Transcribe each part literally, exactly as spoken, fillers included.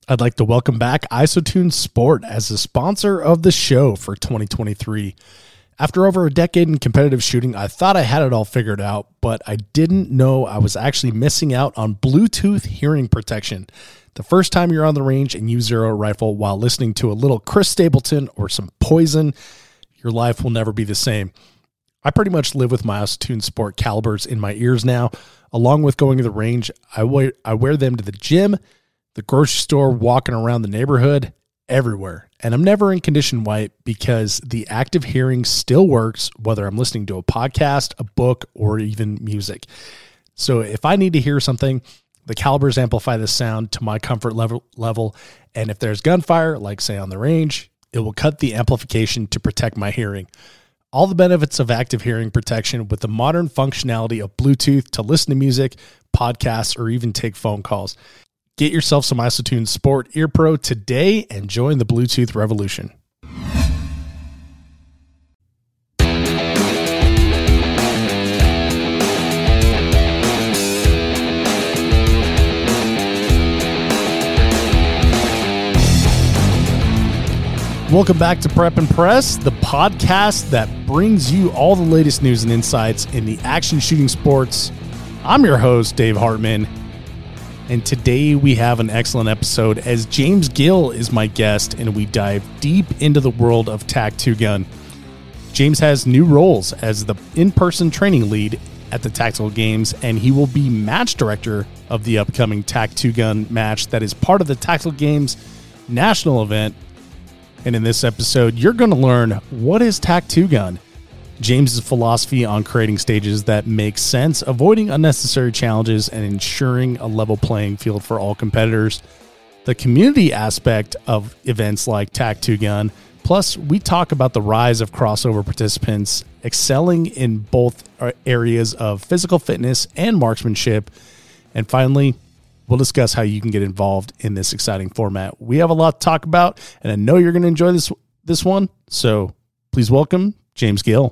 I'd like to welcome back Isotune Sport as the sponsor of the show for twenty twenty-three. After over a decade in competitive shooting, I thought I had it all figured out, but I didn't know I was actually missing out on Bluetooth hearing protection. The first time you're on the range and use zero rifle while listening to a little Chris Stapleton or some Poison, your life will never be the same. I pretty much live with my Isotune Sport calibers in my ears now. Along with going to the range, I wear, I wear them to the gym, the grocery store, walking around the neighborhood, everywhere. And I'm never in condition white because the active hearing still works whether I'm listening to a podcast, a book, or even music. So if I need to hear something, the calibers amplify the sound to my comfort level, level. And if there's gunfire, like say on the range, it will cut the amplification to protect my hearing. All the benefits of active hearing protection with the modern functionality of Bluetooth to listen to music, podcasts, or even take phone calls. Get yourself some Isotune Sport Ear Pro today and join the Bluetooth revolution. Welcome back to Prep and Press, the podcast that brings you all the latest news and insights in the action shooting sports. I'm your host, Dave Hartman. And today we have an excellent episode as James Gill is my guest and we dive deep into the world of T A C two Gun. James has new roles as the in-person training lead at the Tactical Games, and he will be match director of the upcoming T A C two Gun match that is part of the Tactical Games national event. And in this episode, you're going to learn what is T A C two Gun, James's philosophy on creating stages that make sense, avoiding unnecessary challenges, and ensuring a level playing field for all competitors, the community aspect of events like T A C two Gun, plus we talk about the rise of crossover participants excelling in both areas of physical fitness and marksmanship, and finally, we'll discuss how you can get involved in this exciting format. We have a lot to talk about, and I know you're going to enjoy this this one, so please welcome James Gill.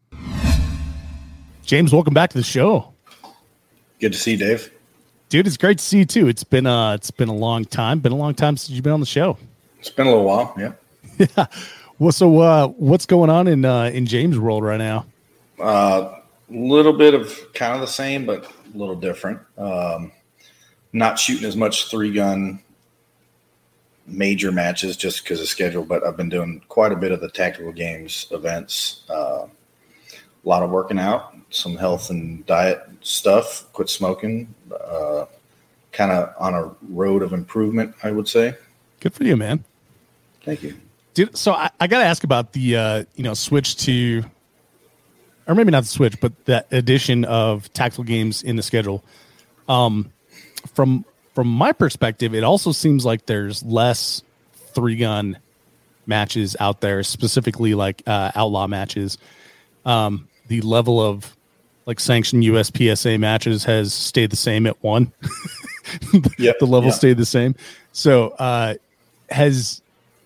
James, welcome back to the show. Good to see you, Dave. Dude, it's great to see you too. It's been uh it's been a long time. Been a long time since you've been on the show. It's been a little while, yeah. Yeah. Well, so uh, what's going on in uh, in James' world right now? A uh, little bit of kind of the same, but a little different. Um, not shooting as much three gun major matches just because of schedule, but I've been doing quite a bit of the Tactical Games events. Uh, a lot of working out, some health and diet stuff, quit smoking, uh, kind of on a road of improvement, I would say. Good for you, man. Thank you. Dude, so I, I got to ask about the, uh, you know, switch to, or maybe not the switch, but that addition of Tactical Games in the schedule. Um, from, from my perspective, it also seems like there's less three gun matches out there, specifically like uh, outlaw matches. Um, the level of like sanctioned U S P S A matches has stayed the same at one. Yep, the level yeah. stayed the same. So uh, has,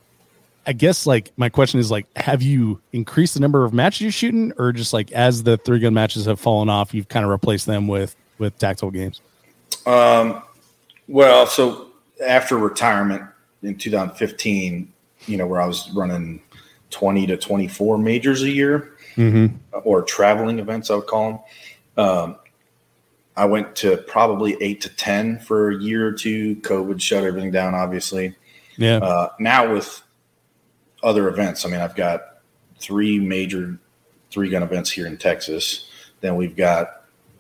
I guess like my question is like, have you increased the number of matches you're shooting, or just like as the three gun matches have fallen off, you've kind of replaced them with, with Tactical Games? Um, well, so after retirement in two thousand fifteen, you know, where I was running twenty to twenty-four majors a year, mm-hmm. or traveling events, I would call them. Um, I went to probably eight to ten for a year or two. COVID shut everything down, obviously. Yeah. Uh, now with other events, I mean, I've got three major three gun events here in Texas. Then we've got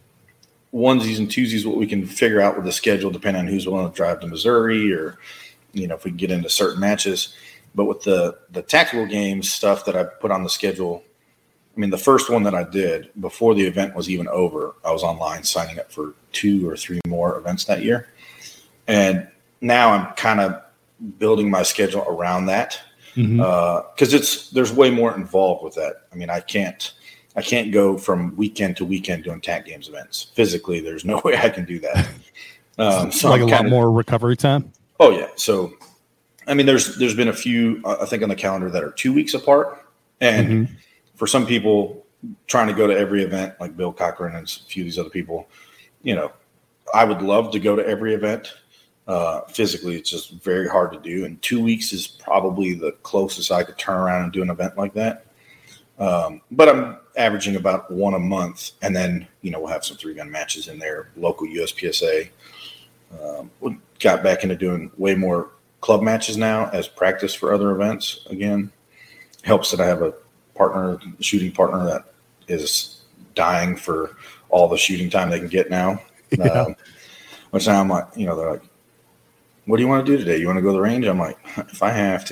onesies and twosies, what we can figure out with the schedule, depending on who's willing to drive to Missouri, or, you know, if we can get into certain matches. But with the, the Tactical Games stuff that I put on the schedule, I mean, the first one that I did before the event was even over, I was online signing up for two or three more events that year. And now I'm kind of building my schedule around that. Mm-hmm. Uh, cause it's, there's way more involved with that. I mean, I can't, I can't go from weekend to weekend doing T A C Games events. Physically, there's no way I can do that. Um, so like I'm a kinda, lot more recovery time. Oh yeah. So, I mean, there's, there's been a few, uh, I think on the calendar that are two weeks apart. And mm-hmm. for some people trying to go to every event, like Bill Cochran and a few of these other people, you know, I would love to go to every event. Uh, physically, it's just very hard to do. And two weeks is probably the closest I could turn around and do an event like that. Um, but I'm averaging about one a month. And then, you know, we'll have some three gun matches in there, local U S P S A. Um, we got back into doing way more club matches now as practice for other events. Again, helps that I have a partner, shooting partner that is dying for all the shooting time they can get now. Yeah. Um, which now I'm like, you know, they're like, what do you want to do today? You want to go to the range? I'm like, if I have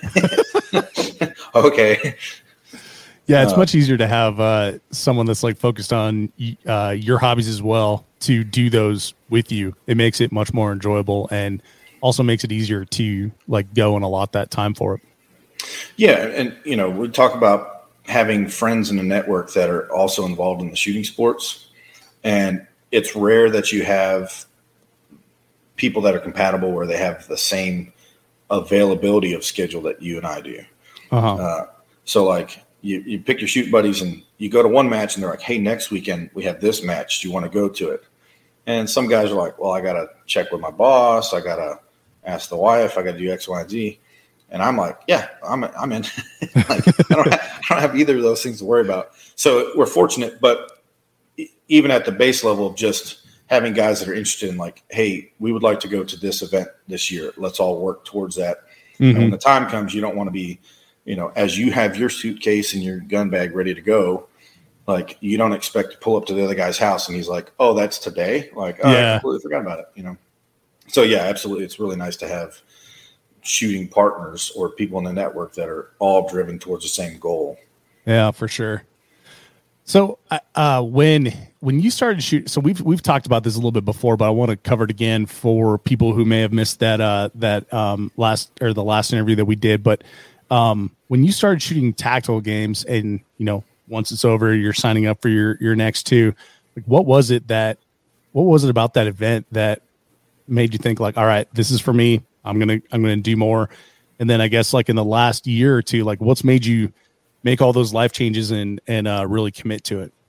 to. Okay. Yeah, it's uh, much easier to have uh, someone that's like focused on uh, your hobbies as well to do those with you. It makes it much more enjoyable and also makes it easier to like go and allot that time for it. Yeah. And, you know, we talk about having friends in a network that are also involved in the shooting sports. And it's rare that you have people that are compatible where they have the same availability of schedule that you and I do. Uh-huh. Uh, so like you, you pick your shoot buddies and you go to one match and they're like, hey, next weekend we have this match. Do you want to go to it? And some guys are like, well, I got to check with my boss. I got to ask the wife. I got to do X, Y, and Z. And I'm like, yeah, I'm, I'm in. Like, I don't have, I don't have either of those things to worry about. So we're fortunate, but even at the base level of just having guys that are interested in like, hey, we would like to go to this event this year. Let's all work towards that. Mm-hmm. And when the time comes, you don't want to be, you know, as you have your suitcase and your gun bag ready to go, like you don't expect to pull up to the other guy's house and he's like, oh, that's today. Like, oh, yeah. I completely forgot about it, you know? So yeah, absolutely. It's really nice to have shooting partners or people in the network that are all driven towards the same goal. Yeah, for sure. So, uh, when when you started shooting, so we've we've talked about this a little bit before, but I want to cover it again for people who may have missed that uh, that um, last or the last interview that we did. But um, when you started shooting tactical games, and you know, once it's over, you're signing up for your your next two. Like, what was it that what was it about that event that made you think like, all right, this is for me. I'm gonna I'm gonna do more. And then I guess like in the last year or two, like what's made you make all those life changes and, and uh, really commit to it?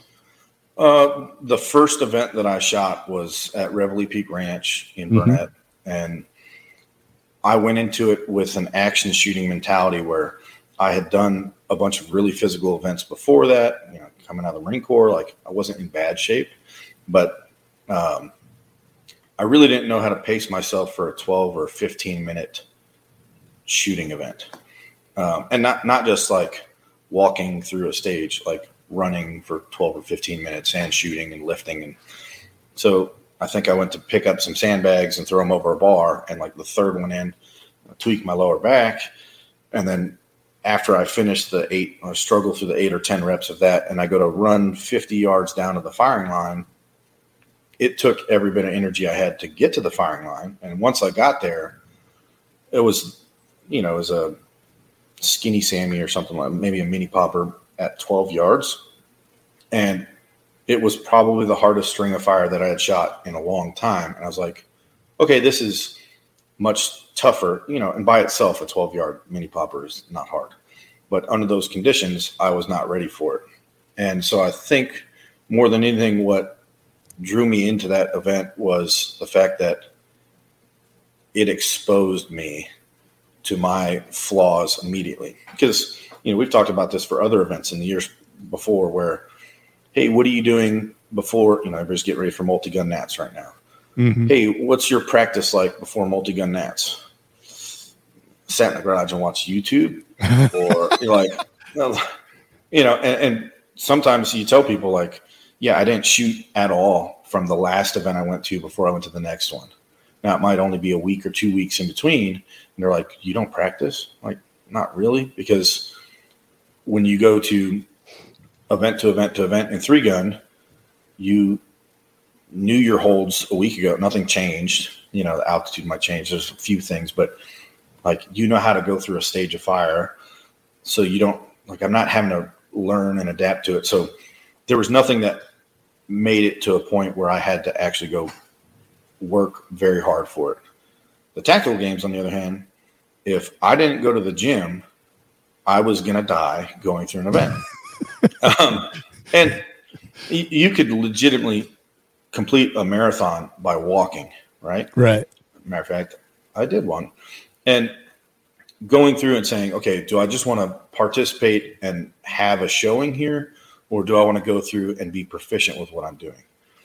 Uh, the first event that I shot was at Reveille Peak Ranch in mm-hmm. Burnett. And I went into it with an action shooting mentality where I had done a bunch of really physical events before that, you know, coming out of the Marine Corps, like I wasn't in bad shape, but um, I really didn't know how to pace myself for a twelve or fifteen minute shooting event. Um, and not, not just like walking through a stage, like running for twelve or fifteen minutes and shooting and lifting. And so I think I went to pick up some sandbags and throw them over a bar. And like the third one in, I tweaked my lower back. And then after I finished the eight, I struggled through the eight or ten reps of that. And I go to run fifty yards down to the firing line. It took every bit of energy I had to get to the firing line. And once I got there, it was, you know, it was a Skinny Sammy or something like maybe a mini popper at twelve yards. And it was probably the hardest string of fire that I had shot in a long time. And I was like, okay, this is much tougher, you know, and by itself, a twelve yard mini popper is not hard, but under those conditions, I was not ready for it. And so I think more than anything, what drew me into that event was the fact that it exposed me to my flaws immediately. Because, you know, we've talked about this for other events in the years before where, hey, what are you doing before, you know, everybody's getting ready for multi-gun Nats right now. Mm-hmm. Hey, what's your practice like before multi-gun Nats? Sat in the garage and watched YouTube or you're like, you know, and, and sometimes you tell people like, yeah, I didn't shoot at all from the last event I went to before I went to the next one. Now, it might only be a week or two weeks in between. And they're like, you don't practice? Like, not really. Because when you go to event to event to event in three gun, you knew your holds a week ago. Nothing changed. You know, the altitude might change. There's a few things. But, like, you know how to go through a stage of fire. So you don't – like, I'm not having to learn and adapt to it. So there was nothing that made it to a point where I had to actually go – work very hard for it. The tactical games, on the other hand, if I didn't go to the gym, I was going to die going through an event. um, and y- you could legitimately complete a marathon by walking, right? Right. Matter of fact, I did one. And going through and saying, okay, do I just want to participate and have a showing here, or do I want to go through and be proficient with what I'm doing?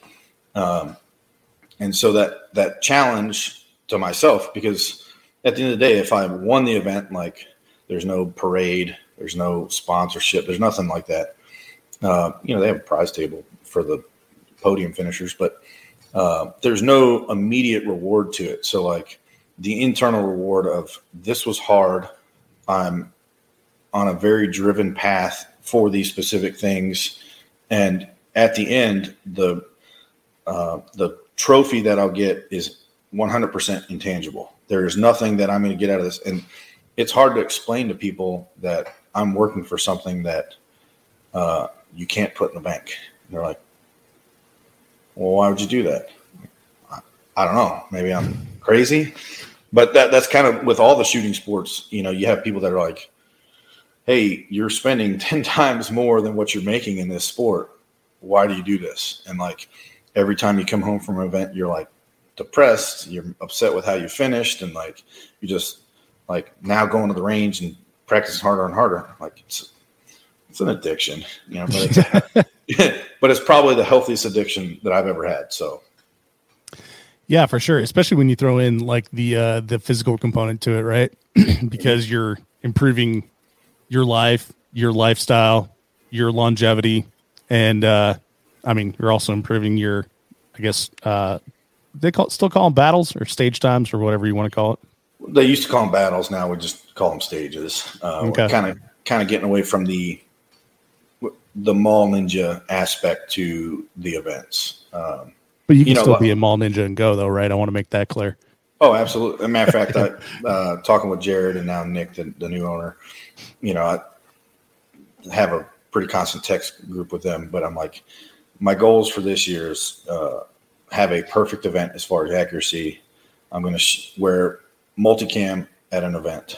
Um, and so that that challenge to myself, because at the end of the day, if I won the event, like there's no parade, there's no sponsorship, there's nothing like that. Uh, you know, they have a prize table for the podium finishers, but uh, there's no immediate reward to it. So like the internal reward of this was hard. I'm on a very driven path for these specific things. And at the end, the, uh, the trophy that I'll get is one hundred percent intangible. There is nothing that I'm going to get out of this. And it's hard to explain to people that I'm working for something that uh, you can't put in the bank. And they're like, well, why would you do that? I, I don't know. Maybe I'm crazy. But that that's kind of with all the shooting sports, you know, you have people that are like, hey, you're spending ten times more than what you're making in this sport. Why do you do this? And like every time you come home from an event, you're like depressed. You're upset with how you finished. And like you just like now going to the range and practicing harder and harder. Like it's, it's an addiction, you know, but it's, but it's probably the healthiest addiction that I've ever had. So. Yeah, for sure. Especially when you throw in like the, uh, the physical component to it, right? Because you're improving your life, your lifestyle, your longevity. And, uh, I mean, you're also improving your, I guess, uh, they call still call them battles or stage times or whatever you want to call it. They used to call them battles. Now we just call them stages. Uh, okay. Kind of, kind of getting away from the, the mall ninja aspect to the events. Um, but you can you know, still like, be a mall ninja and go though, right? I want to make that clear. Oh, absolutely. As a matter of fact, I, uh, talking with Jared and now Nick, the, the new owner, you know, I have a pretty constant text group with them, but I'm like, my goals for this year is uh, have a perfect event as far as accuracy. I'm going to sh- wear multicam at an event.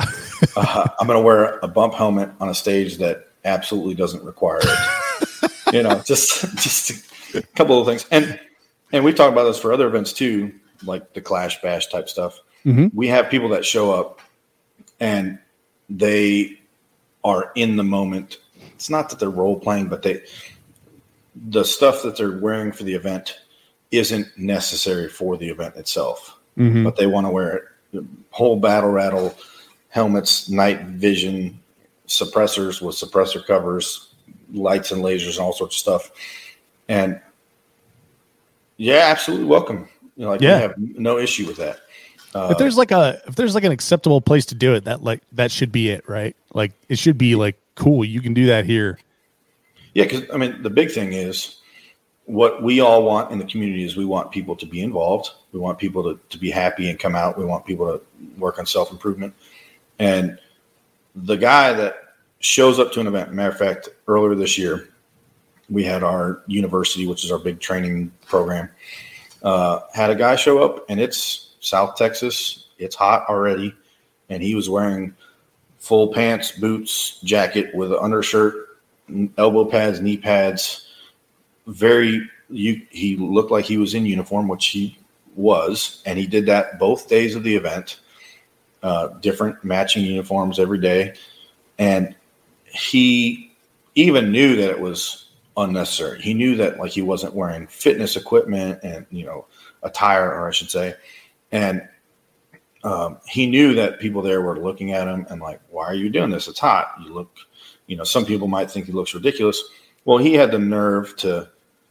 uh, I'm going to wear a bump helmet on a stage that absolutely doesn't require it. You know, just just a couple of things. And and we talk about this for other events too, like the Clash Bash type stuff. Mm-hmm. We have people that show up and they are in the moment. It's not that they're role playing, but they the stuff that they're wearing for the event isn't necessary for the event itself. Mm-hmm. But they want to wear it. Whole battle rattle helmets, night vision, suppressors with suppressor covers, lights and lasers and all sorts of stuff. And yeah, absolutely welcome. You know, like yeah. we have no issue with that. Uh, if there's like a if there's like an acceptable place to do it, that like that should be it, right? Like it should be like cool. You can do that here. Yeah, because I mean the big thing is what we all want in the community is we want people to be involved. We want people to, to be happy and come out. We want people to work on self improvement. And the guy that shows up to an event, matter of fact, earlier this year, we had our university, which is our big training program, uh, had a guy show up, and it's South Texas. It's hot already. And he was wearing full pants, boots, jacket with an undershirt, elbow pads, knee pads. Very, you, he looked like he was in uniform, which he was. And he did that both days of the event. Uh, different matching uniforms every day. And he even knew that it was unnecessary. He knew that like he wasn't wearing fitness equipment and, you know, attire, or I should say. And um, he knew that people there were looking at him and like, why are you doing this? It's hot. You look, you know, some people might think he looks ridiculous. Well, he had the nerve to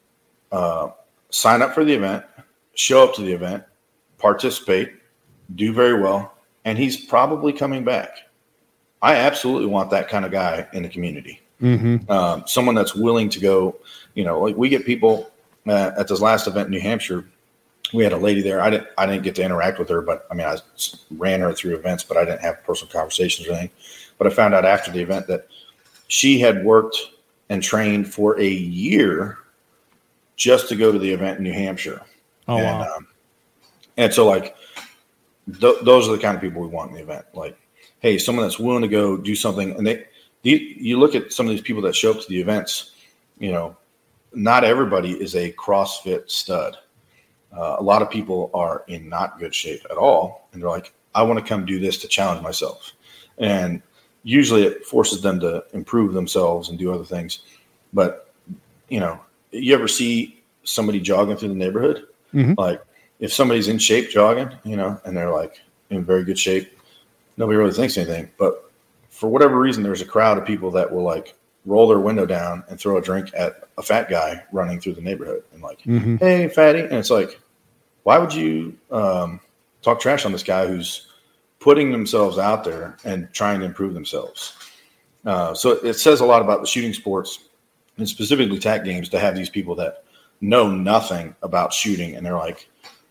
uh, sign up for the event, show up to the event, participate, do very well. And he's probably coming back. I absolutely want that kind of guy in the community. Mm-hmm. Um, someone that's willing to go, you know, like we get people uh, at this last event in New Hampshire. We had a lady there. I didn't, I didn't get to interact with her, but I mean, I ran her through events, but I didn't have personal conversations or anything. But I found out after the event that she had worked and trained for a year just to go to the event in New Hampshire. Oh, and, wow. Um, and so like, Th- those are the kind of people we want in the event. Like, hey, someone that's willing to go do something. And they, you, you look at some of these people that show up to the events, you know, not everybody is a CrossFit stud. Uh, a lot of people are in not good shape at all, and they're like, I want to come do this to challenge myself. And usually it forces them to improve themselves and do other things. But, you know, you ever see somebody jogging through the neighborhood? Mm-hmm. Like if somebody's in shape jogging, you know, and they're like in very good shape, nobody really thinks anything. But for whatever reason, there's a crowd of people that will like roll their window down and throw a drink at a fat guy running through the neighborhood and like, mm-hmm. Hey, fatty. And it's like, why would you um, talk trash on this guy who's putting themselves out there and trying to improve themselves? Uh, so it says a lot about the shooting sports and specifically tack games to have these people that know nothing about shooting. And they're like,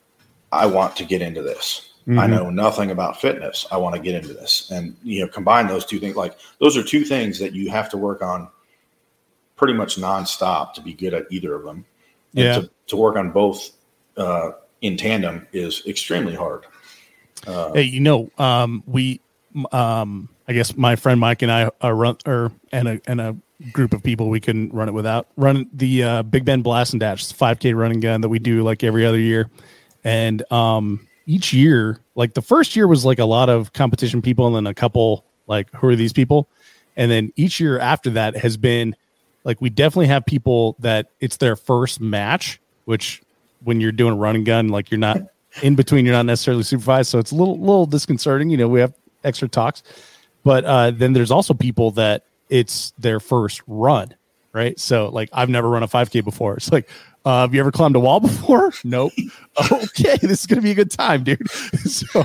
I want to get into this. Mm-hmm. I know nothing about fitness. I want to get into this. And, you know, combine those two things. Like those are two things that you have to work on pretty much nonstop to be good at either of them. And yeah. to, to work on both, uh, in tandem is extremely hard. Uh, hey, you know, um, we, um, I guess my friend Mike and I are run or and a and a group of people we couldn't run it without run the uh, Big Bend Blast and Dash five K running gun that we do like every other year, and um, each year, like the first year was like a lot of competition people, and then a couple like who are these people, and then each year after that has been like we definitely have people that it's their first match, which. When you're doing a running gun, like you're not in between, you're not necessarily supervised. So it's a little, little disconcerting. You know, we have extra talks, but uh, then there's also people that it's their first run, right? So like, I've never run a five K before. It's like, uh, have you ever climbed a wall before? Nope. Okay. This is going to be a good time, dude. so,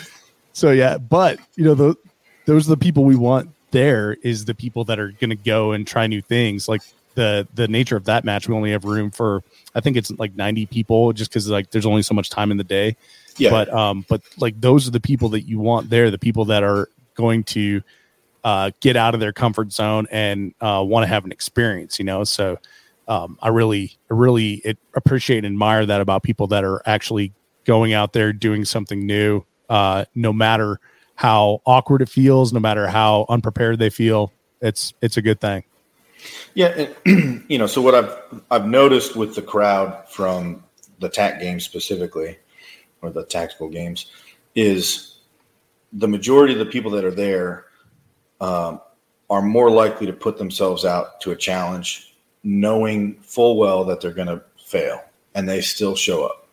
so yeah, but you know, the, those are the people we want there is the people that are going to go and try new things. Like, The, the nature of that match, we only have room for, I think it's like ninety people just because like there's only so much time in the day. Yeah. But, um, but like those are the people that you want there, the people that are going to uh, get out of their comfort zone and uh, want to have an experience, you know? So um, I really, I really it, appreciate and admire that about people that are actually going out there doing something new, uh, no matter how awkward it feels, no matter how unprepared they feel. It's, it's a good thing. Yeah, and, you know, so what I've I've noticed with the crowd from the tack games specifically, or the tactical games, is the majority of the people that are there um, are more likely to put themselves out to a challenge, knowing full well that they're going to fail, and they still show up,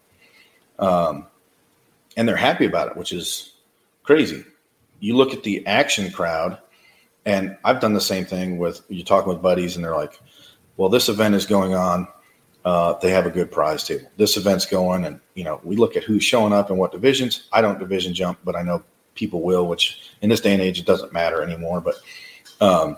um, and they're happy about it, which is crazy. You look at the action crowd. And I've done the same thing with you talking with buddies and they're like, well, this event is going on. Uh, they have a good prize table. This event's going. And, you know, we look at who's showing up and what divisions. I don't division jump, but I know people will, which in this day and age, it doesn't matter anymore. But um,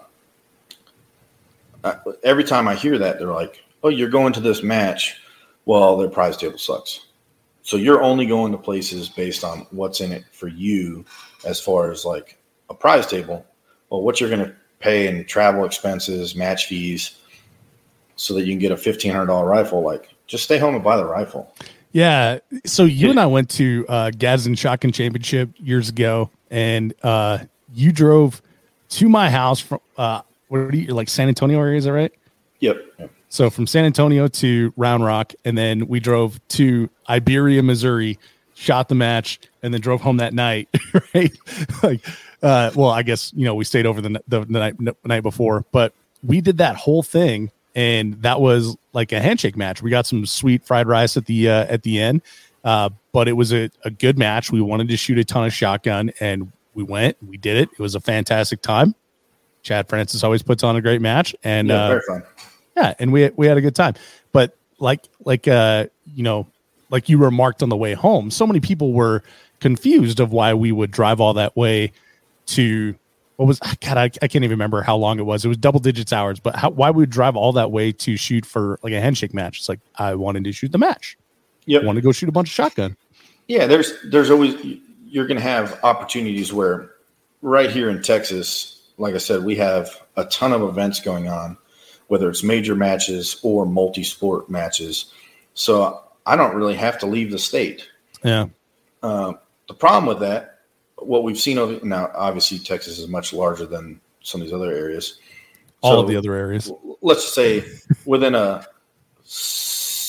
I, every time I hear that, they're like, oh, you're going to this match. Well, their prize table sucks. So you're only going to places based on what's in it for you as far as like a prize table. Well, what you're going to pay in travel expenses, match fees, so that you can get a fifteen hundred dollars rifle, like just stay home and buy the rifle. Yeah. So you and I went to uh, Gadsden Shotgun Championship years ago, and uh, you drove to my house from, uh, what are you, like San Antonio area, is that right? Yep. yep. So from San Antonio to Round Rock, and then we drove to Iberia, Missouri, shot the match, and then drove home that night, right? like, Uh, well, I guess, you know, we stayed over the, the, the night, the night before, but we did that whole thing. And that was like a handshake match. We got some sweet fried rice at the, uh, at the end. Uh, but it was a, a good match. We wanted to shoot a ton of shotgun and we went, we did it. It was a fantastic time. Chad Francis always puts on a great match and, yeah, uh, very fun. yeah, and we, we had a good time, but like, like, uh, you know, like you remarked on the way home, so many people were confused of why we would drive all that way to what was God, I, I can't even remember how long it was. It was double digits hours, but how, why we would drive all that way to shoot for like a handshake match? It's like, I wanted to shoot the match. Yep. I wanted to go shoot a bunch of shotgun. Yeah. There's, there's always, you're going to have opportunities where right here in Texas, like I said, we have a ton of events going on, whether it's major matches or multi-sport matches. So I don't really have to leave the state. Yeah. Uh, the problem with that, what we've seen over now, obviously Texas is much larger than some of these other areas. All so of the other areas. Let's say within a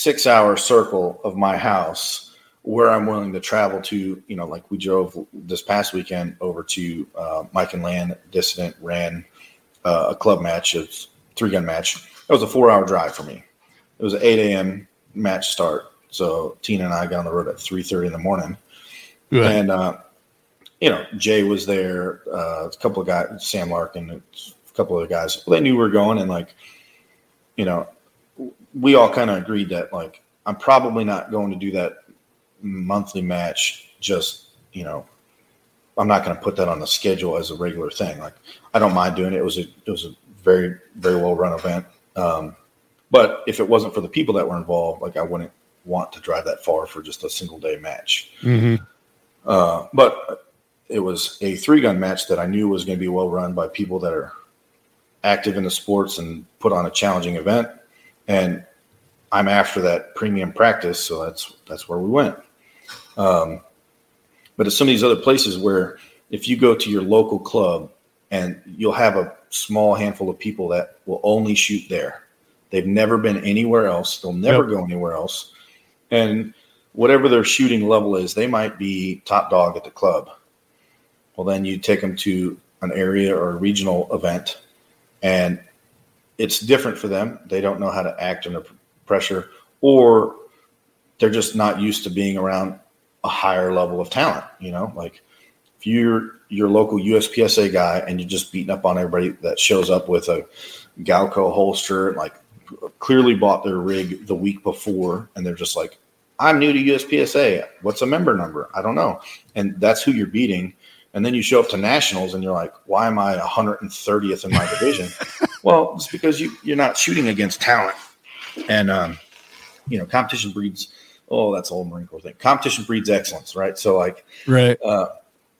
six hour circle of my house where I'm willing to travel to, you know, like we drove this past weekend over to uh, Mike and Land Dissident ran uh, a club match, a three gun match. It was a four hour drive for me. It was an eight a.m. match start. So Tina and I got on the road at three thirty in the morning. Good. And, uh, you know, Jay was there, uh, a couple of guys, Sam Larkin, a couple of guys. Well, they knew we were going, and, like, you know, we all kind of agreed that, like, I'm probably not going to do that monthly match just, you know, I'm not going to put that on the schedule as a regular thing. Like, I don't mind doing it. It was a, it was a very, very well run event. Um, but if it wasn't for the people that were involved, like, I wouldn't want to drive that far for just a single day match. Mm-hmm. Uh, but it was a three gun match that I knew was going to be well run by people that are active in the sports and put on a challenging event. And I'm after that premium practice. So that's, that's where we went. Um, but it's some of these other places where if you go to your local club and you'll have a small handful of people that will only shoot there. They've never been anywhere else. They'll never yep. go anywhere else. And whatever their shooting level is, they might be top dog at the club. Well, then you take them to an area or a regional event, and it's different for them. They don't know how to act under pressure, or they're just not used to being around a higher level of talent. You know, like if you're your local U S P S A guy and you're just beating up on everybody that shows up with a Galco holster, like clearly bought their rig the week before, and they're just like, I'm new to U S P S A. What's a member number? I don't know. And that's who you're beating. And then you show up to nationals and you're like, why am I one hundred thirtieth in my division? Well, it's because you, you're not shooting against talent. And, um, you know, competition breeds, oh, that's old Marine Corps thing. Competition breeds excellence, right? So, like, right. Uh,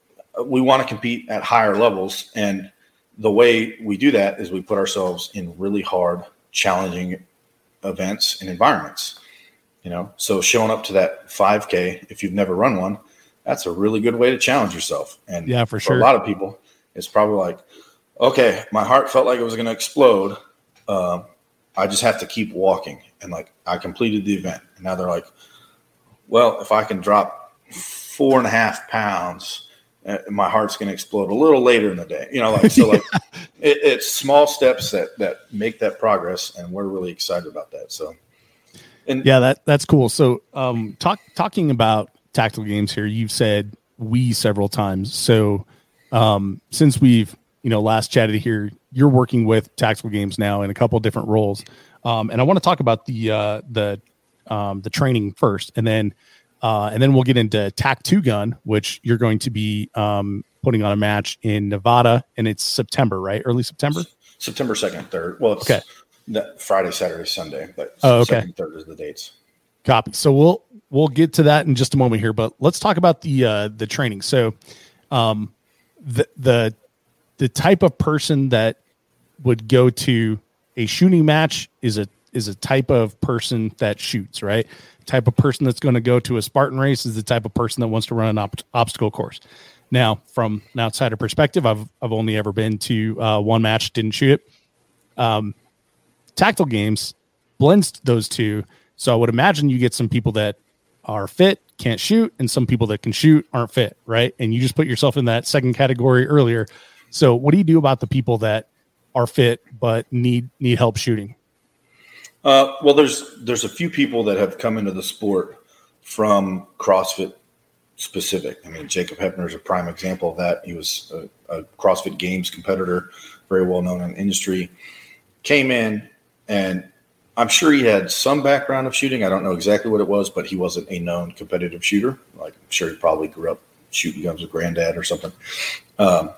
we want to compete at higher levels. And the way we do that is we put ourselves in really hard, challenging events and environments. You know, so showing up to that five K, if you've never run one, that's a really good way to challenge yourself. And yeah, for, for sure. a lot of people, it's probably like, okay, my heart felt like it was going to explode. Um, I just have to keep walking. And, like, I completed the event. And now they're like, well, if I can drop four and a half pounds, uh, my heart's going to explode a little later in the day. You know, like, so like it, it's small steps that, that make that progress. And we're really excited about that. So, and yeah, that that's cool. So, um, talk, talking about tactical games here, you've said we several times. So, um, since we've, you know, last chatted here, you're working with tactical games now in a couple of different roles. Um, and I want to talk about the, uh, the, um, the training first, and then, uh, and then we'll get into Tac two Gun, which you're going to be, um, putting on a match in Nevada, and it's September, right? Early September, September second, third. Well, it's okay. That Friday, Saturday, Sunday, but oh, okay. second, third is the dates. Copy. So we'll we'll get to that in just a moment here, but let's talk about the uh, the training. So, um, the the the type of person that would go to a shooting match is a is a type of person that shoots, right? Type of person that's going to go to a Spartan race is the type of person that wants to run an op- obstacle course. Now, from an outsider perspective, I've I've only ever been to uh, one match, didn't shoot it. Um, Tactical games blends those two. So I would imagine you get some people that are fit, can't shoot, and some people that can shoot aren't fit, right? And you just put yourself in that second category earlier. So what do you do about the people that are fit but need need help shooting? Uh, well, there's there's a few people that have come into the sport from CrossFit specific. I mean, Jacob Hepner is a prime example of that. He was a, a CrossFit Games competitor, very well known in the industry. Came in. And I'm sure he had some background of shooting. I don't know exactly what it was, but he wasn't a known competitive shooter. Like, I'm sure he probably grew up shooting guns with granddad or something. Um,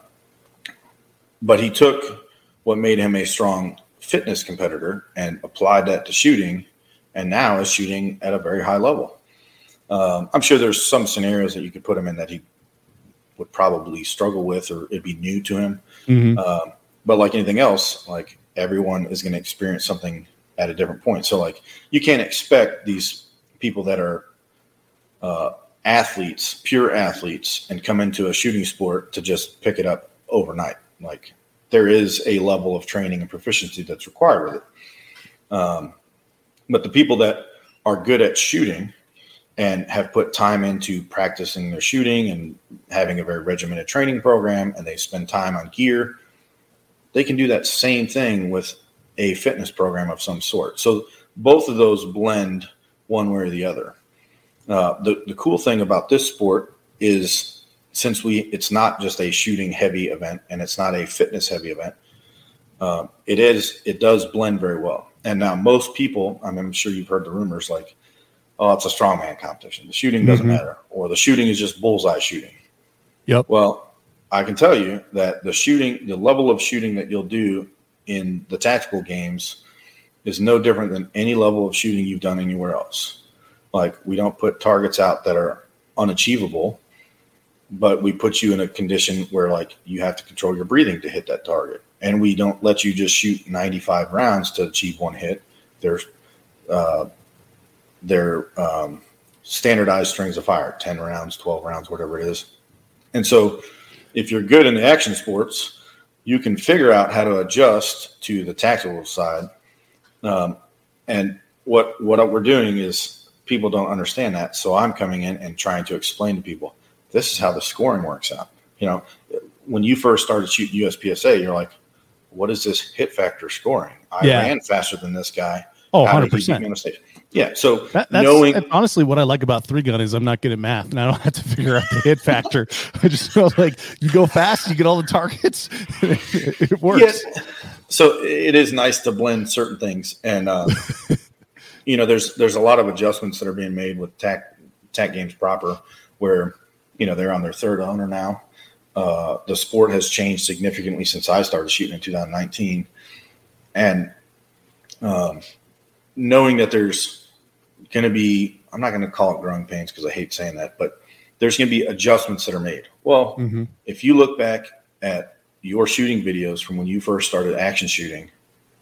but he took what made him a strong fitness competitor and applied that to shooting, and now is shooting at a very high level. Um, I'm sure there's some scenarios that you could put him in that he would probably struggle with, or it'd be new to him. Mm-hmm. Um, but like anything else, like, everyone is going to experience something at a different point. So, like, you can't expect these people that are uh, athletes, pure athletes, and come into a shooting sport to just pick it up overnight. Like, there is a level of training and proficiency that's required with it. Um, but the people that are good at shooting and have put time into practicing their shooting and having a very regimented training program, and they spend time on gear, they can do that same thing with a fitness program of some sort. So both of those blend one way or the other. Uh, the, the cool thing about this sport is since we it's not just a shooting heavy event and it's not a fitness heavy event, uh, it is it does blend very well. And now most people, I mean, I'm sure you've heard the rumors like, oh, it's a strongman competition. The shooting doesn't mm-hmm. matter, or the shooting is just bullseye shooting. Yep. Well, I can tell you that the shooting, the level of shooting that you'll do in the tactical games is no different than any level of shooting you've done anywhere else. Like, we don't put targets out that are unachievable, but we put you in a condition where, like, you have to control your breathing to hit that target. And we don't let you just shoot ninety-five rounds to achieve one hit. There's uh, they're um, standardized strings of fire, ten rounds, twelve rounds, whatever it is. And so if you're good in the action sports, you can figure out how to adjust to the tactical side. Um, and what what we're doing is people don't understand that. So I'm coming in and trying to explain to people, this is how the scoring works out. You know, when you first started shooting U S P S A, you're like, what is this hit factor scoring? I yeah. ran faster than this guy. Oh, one hundred percent. Yeah, so that, that's, knowing that's honestly what I like about three gun is I'm not good at math, and I don't have to figure out the hit factor. I just feel like you go fast, you get all the targets, it, it works. Yes. So it is nice to blend certain things, and uh, you know, there's there's a lot of adjustments that are being made with tac tac games proper, where you know they're on their third owner now. Uh, the sport has changed significantly since I started shooting in two thousand nineteen, and um, knowing that there's going to be, I'm not going to call it growing pains because I hate saying that, but there's going to be adjustments that are made. Well, mm-hmm. if you look back at your shooting videos from when you first started action shooting,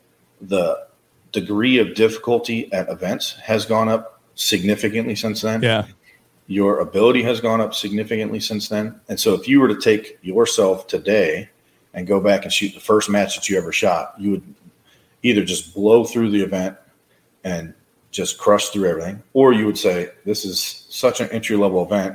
the degree of difficulty at events has gone up significantly since then. Yeah. Your ability has gone up significantly since then. And so if you were to take yourself today and go back and shoot the first match that you ever shot, you would either just blow through the event and just crush through everything, or you would say, this is such an entry-level event.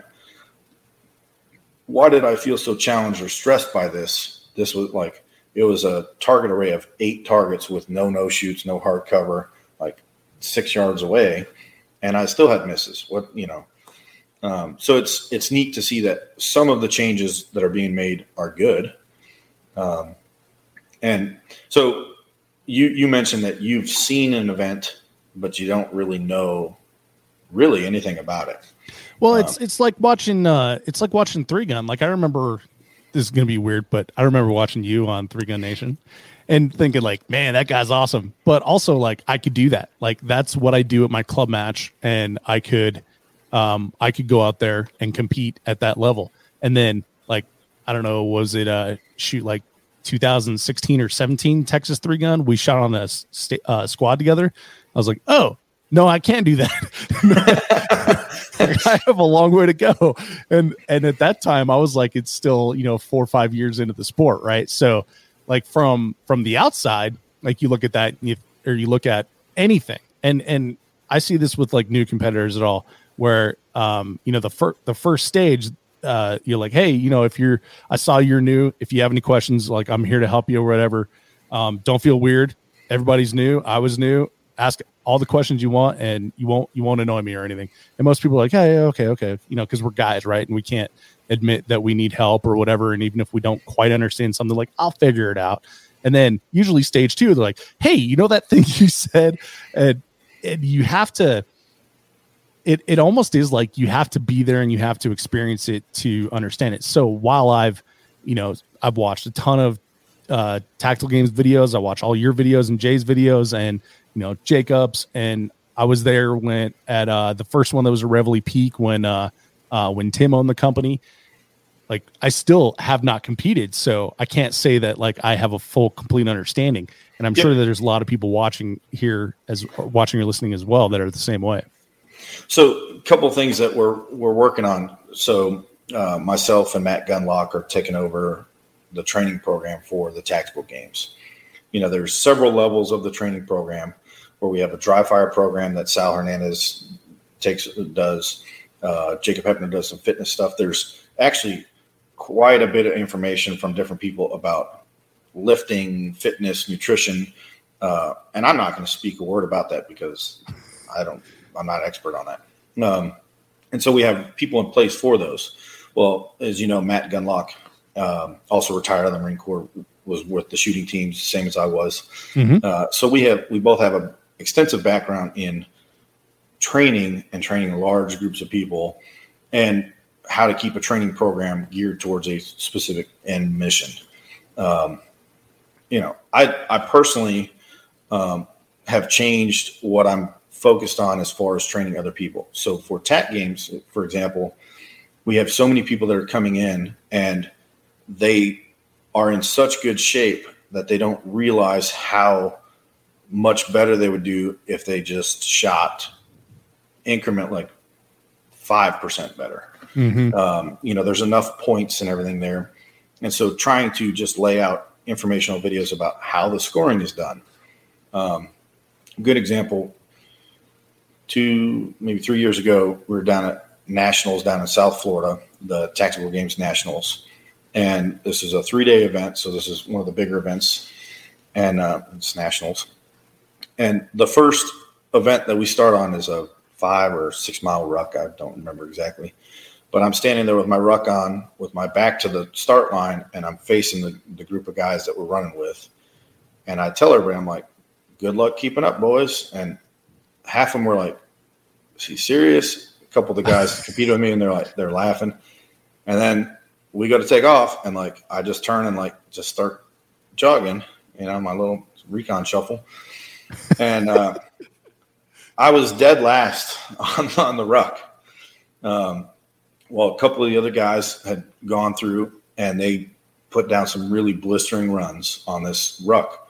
Why did I feel so challenged or stressed by this? This was like, it was a target array of eight targets with no no-shoots, no hard cover, like six yards away, and I still had misses. What, you know, um, so it's it's neat to see that some of the changes that are being made are good. Um, and so you you mentioned that you've seen an event, but you don't really know really anything about it. Well, it's um, it's like watching uh, it's like watching Three Gun. Like, I remember, this is gonna be weird, but I remember watching you on Three Gun Nation and thinking like, man, that guy's awesome. But also, like, I could do that. Like, that's what I do at my club match, and I could um, I could go out there and compete at that level. And then, like, I don't know, was it uh, shoot like two thousand sixteen or seventeen Texas Three Gun? We shot on a st- uh, squad together. I was like, oh, no, I can't do that. I have a long way to go. And and at that time, I was like, it's still, you know, four or five years into the sport, right? So, like, from from the outside, like, you look at that, and you, or you look at anything, and and I see this with like new competitors at all, where um, you know, the first the first stage, uh, you're like, hey, you know, if you're, I saw you're new, if you have any questions, like, I'm here to help you or whatever. Um, don't feel weird. Everybody's new. I was new. Ask all the questions you want, and you won't you won't annoy me or anything. And most people are like, hey, okay, okay, you know, because we're guys, right? And we can't admit that we need help or whatever. And even if we don't quite understand something, like, I'll figure it out. And then usually stage two, they're like, hey, you know that thing you said? And and you have to, it it almost is like you have to be there and you have to experience it to understand it. So while I've, you know, I've watched a ton of uh, Tactical Games videos, I watch all your videos and Jay's videos, and you know, Jacobs, and I was there when at uh, the first one that was a Reveille Peak when uh, uh, when Tim owned the company. Like, I still have not competed, so I can't say that like I have a full, complete understanding. And I'm yep. sure that there's a lot of people watching here, as watching or listening as well, that are the same way. So, a couple of things that we're we're working on. So, uh, myself and Matt Gunlock are taking over the training program for the Tactical Games. You know, there's several levels of the training program. where we have a dry fire program that Sal Hernandez takes does. Uh, Jacob Hepner does some fitness stuff. There's actually quite a bit of information from different people about lifting, fitness, nutrition. Uh, and I'm not going to speak a word about that because I don't, I'm not an expert on that. Um, and so we have people in place for those. Well, as you know, Matt Gunlock, um, also retired out of the Marine Corps, was with the shooting teams, same as I was. Mm-hmm. Uh, so we have, we both have a extensive background in training and training large groups of people and how to keep a training program geared towards a specific end mission. Um, you know, I, I personally um, have changed what I'm focused on as far as training other people. So for T A C games, for example, we have so many people that are coming in and they are in such good shape that they don't realize how much better they would do if they just shot increment like five percent better. Mm-hmm. Um, you know, there's enough points and everything there. And so trying to just lay out informational videos about how the scoring is done. Um, good example, two, maybe three years ago, we were down at Nationals down in South Florida, the Tactical Games Nationals. And this is a three-day event, so this is one of the bigger events, and uh, it's Nationals. And the first event that we start on is a five or six mile ruck. I don't remember exactly. But I'm standing there with my ruck on, with my back to the start line, and I'm facing the, the group of guys that we're running with. And I tell everybody, I'm like, good luck keeping up, boys. And half of them were like, is he serious? A couple of the guys competed with me, and they're like, they're laughing. And then we go to take off, and like I just turn and like just start jogging, you know, my little recon shuffle. And uh, I was dead last on, on the ruck. Um, well, a couple of the other guys had gone through, and they put down some really blistering runs on this ruck.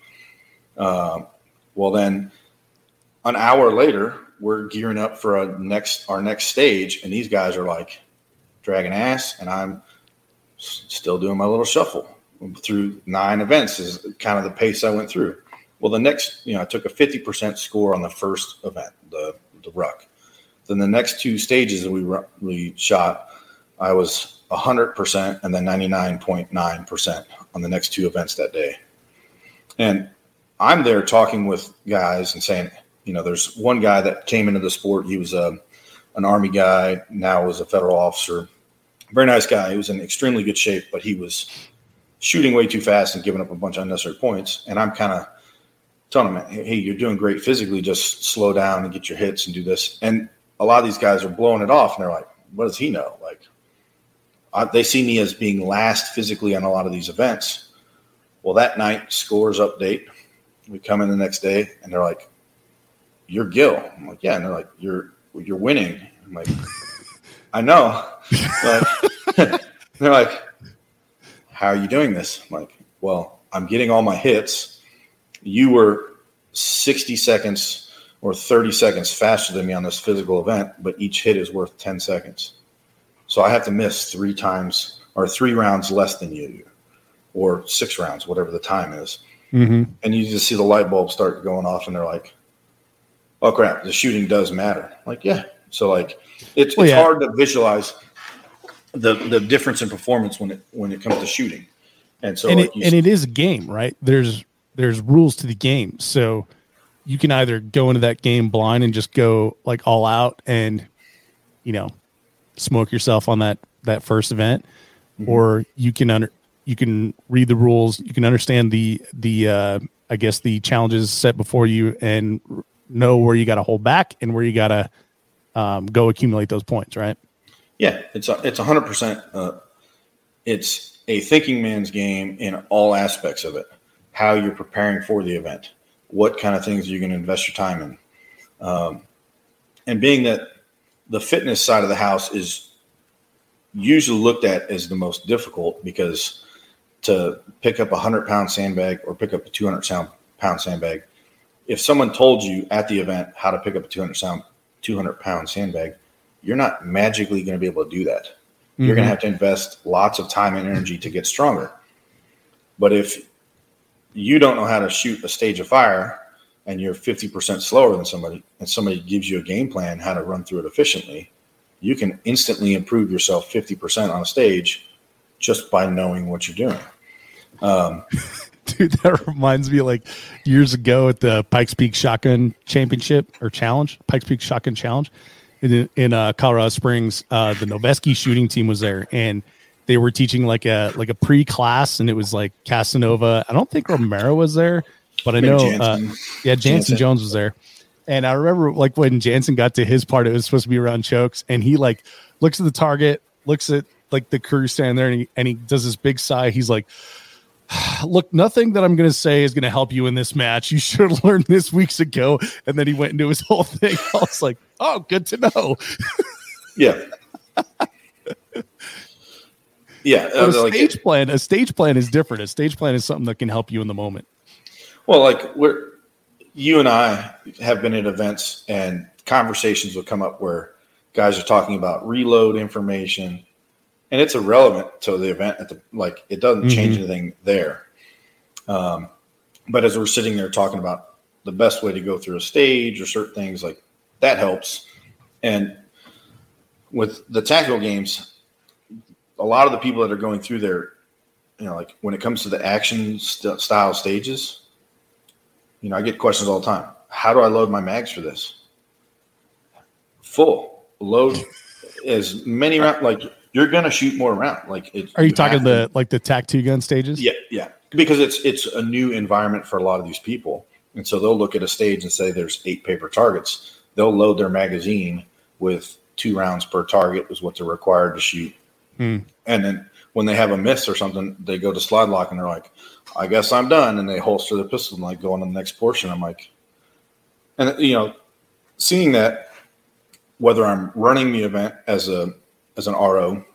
Uh, well, then an hour later, we're gearing up for a next our next stage, and these guys are like dragging ass, and I'm still doing my little shuffle through nine events is kind of the pace I went through. Well, the next, you know, I took a fifty percent score on the first event, the the ruck. Then the next two stages that we we shot, I was one hundred percent and then ninety-nine point nine percent on the next two events that day. And I'm there talking with guys and saying, you know, there's one guy that came into the sport. He was a, an Army guy, now is a federal officer. Very nice guy. He was in extremely good shape, but he was shooting way too fast and giving up a bunch of unnecessary points. And I'm kind of telling him, hey, you're doing great physically. Just slow down and get your hits and do this. And a lot of these guys are blowing it off, and they're like, what does he know? Like, I, they see me as being last physically on a lot of these events. Well, that night, scores update. We come in the next day, and they're like, you're Gil. I'm like, yeah. And they're like, you're you're winning. I'm like, I know. But they're like, how are you doing this? I'm like, well, I'm getting all my hits. You were sixty seconds or thirty seconds faster than me on this physical event, but each hit is worth ten seconds. So I have to miss three times or three rounds less than you, or six rounds, whatever the time is. Mm-hmm. And you just see the light bulb start going off, and they're like, oh, crap, the shooting does matter. Like, yeah. So, like, it's, well, it's yeah. hard to visualize the the difference in performance when it when it comes to shooting. And so, and, like it, you and it is a game, right? There's there's rules to the game. So you can either go into that game blind and just go like all out and, you know, smoke yourself on that, that first event, mm-hmm. or you can under, you can read the rules. You can understand the, the, uh, I guess the challenges set before you and know where you got to hold back and where you got to um, go accumulate those points. Right. Yeah. It's a, it's a hundred percent. Uh, it's a thinking man's game in all aspects of it. How you're preparing for the event, what kind of things you're going to invest your time in. Um, and being that the fitness side of the house is usually looked at as the most difficult, because to pick up a hundred pound sandbag or pick up a two hundred pound sandbag, if someone told you at the event how to pick up a two hundred pound sandbag, you're not magically going to be able to do that. Mm-hmm. You're going to have to invest lots of time and energy to get stronger. But if you don't know how to shoot a stage of fire, and you're fifty percent slower than somebody, and somebody gives you a game plan how to run through it efficiently, you can instantly improve yourself fifty percent on a stage just by knowing what you're doing. Um, Dude, that reminds me like years ago at the Pikes Peak Shotgun Championship or Challenge, Pikes Peak Shotgun Challenge in, in uh, Colorado Springs. Uh, the Noveski shooting team was there, and they were teaching like a like a pre-class, and it was like Casanova. I don't think Romero was there, but I know, uh, yeah, Jansen, Jansen Jones was there. And I remember like when Jansen got to his part, it was supposed to be around chokes, and he like looks at the target, looks at like the crew standing there, and he, and he does this big sigh. He's like, look, nothing that I'm going to say is going to help you in this match. You should have learned this weeks ago. And then he went into his whole thing. I was like, oh, good to know. Yeah. Yeah. But a like stage it, plan, a stage plan is different. A stage plan is something that can help you in the moment. Well, like we're, you and I have been at events and conversations will come up where guys are talking about reload information, and it's irrelevant to the event at the, like, it doesn't change mm-hmm. anything there. Um, but as we're sitting there talking about the best way to go through a stage or certain things, like that helps. And with the tactical games, a lot of the people that are going through there, you know, like when it comes to the action st- style stages, you know, I get questions all the time. How do I load my mags for this? Full. Load as many rounds, like, you're going to shoot more around. Like, it, are you, you talking the, to, like the T A C two gun stages? Yeah. Yeah. Because it's, it's a new environment for a lot of these people. And so they'll look at a stage and say, there's eight paper targets. They'll load their magazine with two rounds per target is what they're required to shoot. Hmm. And then when they have a miss or something, they go to slide lock and they're like, I guess I'm done. And they holster the pistol and like go on to the next portion. I'm like, and you know, seeing that, whether I'm running the event as a, as an R O,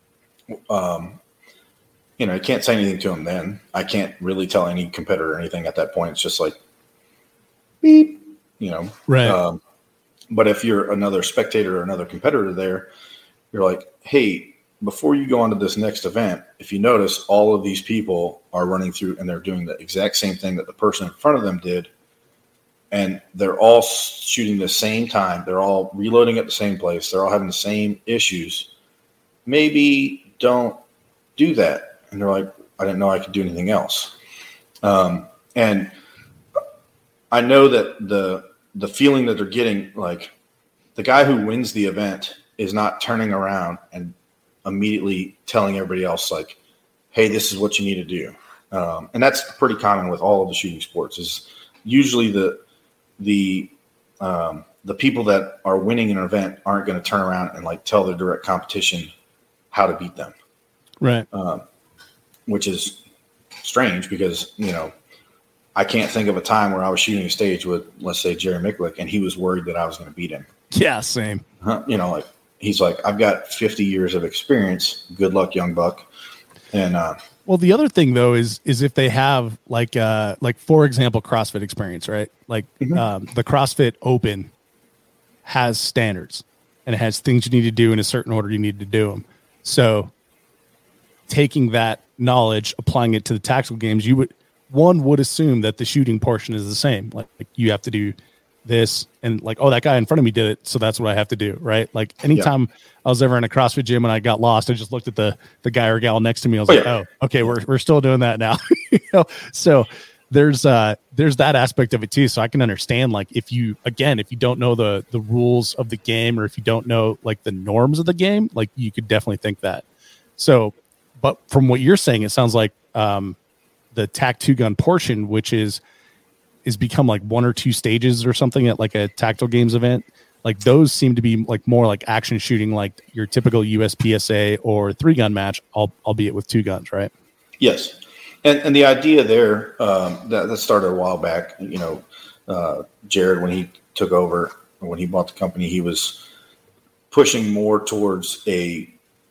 um, you know, I can't say anything to them then. I can't really tell any competitor or anything at that point. It's just like, beep, you know. Right. Um, but if you're another spectator or another competitor there, you're like, hey, before you go on to this next event, if you notice, all of these people are running through and they're doing the exact same thing that the person in front of them did. And they're all shooting the same time. They're all reloading at the same place. They're all having the same issues. Maybe don't do that. And they're like, I didn't know I could do anything else. Um, and I know that the the feeling that they're getting, like the guy who wins the event is not turning around and immediately telling everybody else, like, hey, this is what you need to do. Um, and that's pretty common with all of the shooting sports. Is usually the the um, the people that are winning an event aren't going to turn around and like tell their direct competition how to beat them. Right. Um, which is strange because, you know, I can't think of a time where I was shooting a stage with, let's say, Jerry Mikulak, and he was worried that I was going to beat him. Yeah, same. Huh? You know, like he's like, I've got fifty years of experience. Good luck, young buck. And uh, well, the other thing though is is if they have like uh like for example, CrossFit experience, right? Like mm-hmm. um, the CrossFit Open has standards and it has things you need to do in a certain order. You need to do them. So taking that knowledge, applying it to the tactical games, you would one would assume that the shooting portion is the same. Like, like you have to do this and like, oh, that guy in front of me did it, so that's what I have to do, right? Like anytime yeah. I was ever in a CrossFit gym and I got lost, I just looked at the the guy or gal next to me. I was oh, like, yeah. oh, okay, we're we're still doing that now. You know? So there's uh there's that aspect of it too. So I can understand, like, if you again, if you don't know the the rules of the game, or if you don't know like the norms of the game, like you could definitely think that. So, but from what you're saying, it sounds like um the T A C two gun portion, which is is become like one or two stages or something at like a tactical games event, like those seem to be like more like action shooting, like your typical U S P S A or three gun match, albeit with two guns, right? Yes. And and the idea there, um, that, that started a while back. You know, uh, Jared, when he took over, when he bought the company, he was pushing more towards a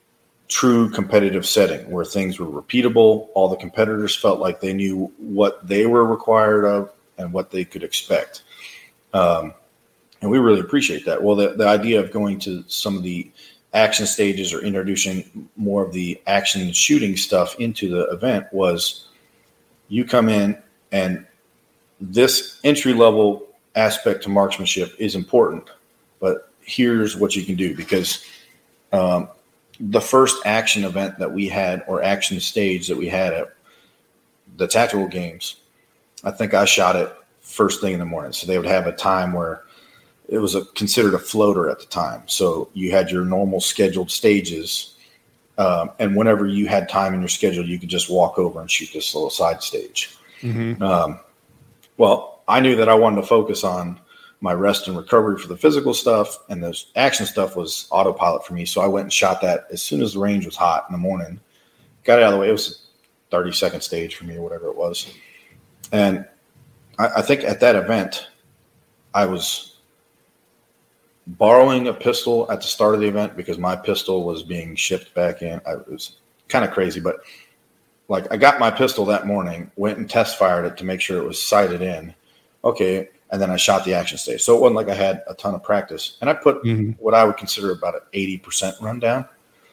true competitive setting where things were repeatable. All the competitors felt like they knew what they were required of and what they could expect. Um, and we really appreciate that. Well, the, the idea of going to some of the action stages or introducing more of the action shooting stuff into the event was you come in and this entry level aspect to marksmanship is important, but here's what you can do, because um, the first action event that we had, or action stage that we had at the tactical games, I think I shot it first thing in the morning. So they would have a time where it was a, considered a floater at the time. So you had your normal scheduled stages, um, and whenever you had time in your schedule, you could just walk over and shoot this little side stage. Mm-hmm. Um, well, I knew that I wanted to focus on my rest and recovery for the physical stuff, and the action stuff was autopilot for me. So I went and shot that as soon as the range was hot in the morning. Got it out of the way. It was a thirty second stage for me, or whatever it was. And I, I think at that event, I was borrowing a pistol at the start of the event because my pistol was being shipped back in. I, it was kind of crazy, but like I got my pistol that morning, went and test fired it to make sure it was sighted in. Okay. And then I shot the action stage. So it wasn't like I had a ton of practice. And I put mm-hmm. what I would consider about an eighty percent rundown.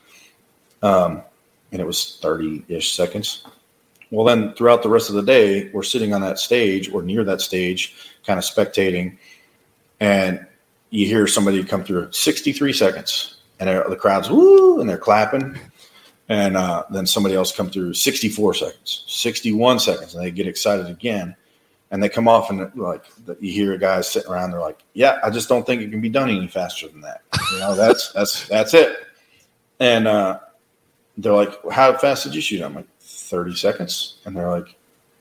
Um, and it was thirty-ish seconds. Well, then throughout the rest of the day, we're sitting on that stage or near that stage, kind of spectating. And you hear somebody come through at sixty-three seconds. And the crowd's, woo, and they're clapping. And uh, then somebody else come through sixty-four seconds, sixty-one seconds, and they get excited again. And they come off, and like you hear guys sitting around, they're like, "Yeah, I just don't think it can be done any faster than that." You know, that's that's that's it. And uh, they're like, "How fast did you shoot?" I'm like, thirty seconds. And they're like,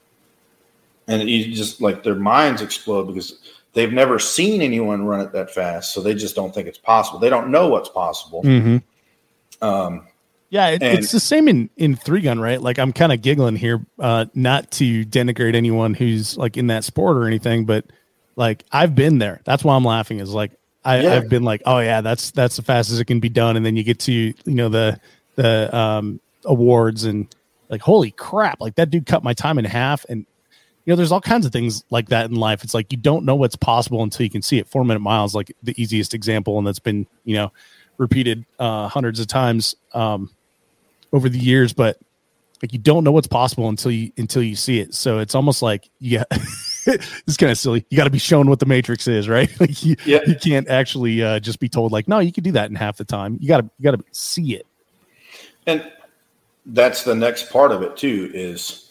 and you just like their minds explode because they've never seen anyone run it that fast, so they just don't think it's possible. They don't know what's possible. Mm-hmm. Um. Yeah, it, and, it's the same in, in three gun, right? Like I'm kind of giggling here, uh, not to denigrate anyone who's like in that sport or anything, but like I've been there. That's why I'm laughing. Is like I, yeah. I've been like, oh yeah, that's that's the fastest it can be done, and then you get to you know the the um, awards and like holy crap, like that dude cut my time in half, and you know there's all kinds of things like that in life. It's like you don't know what's possible until you can see it. Four minute miles, like the easiest example, and that's been you know repeated uh, hundreds of times. Um, over the years, but like you don't know what's possible until you until you see it. So it's almost like yeah, it's kind of silly. You got to be shown what the Matrix is, right? Like you, yeah. you can't actually uh, just be told like, no, you can do that in half the time. You got to you got to see it. And that's the next part of it too, is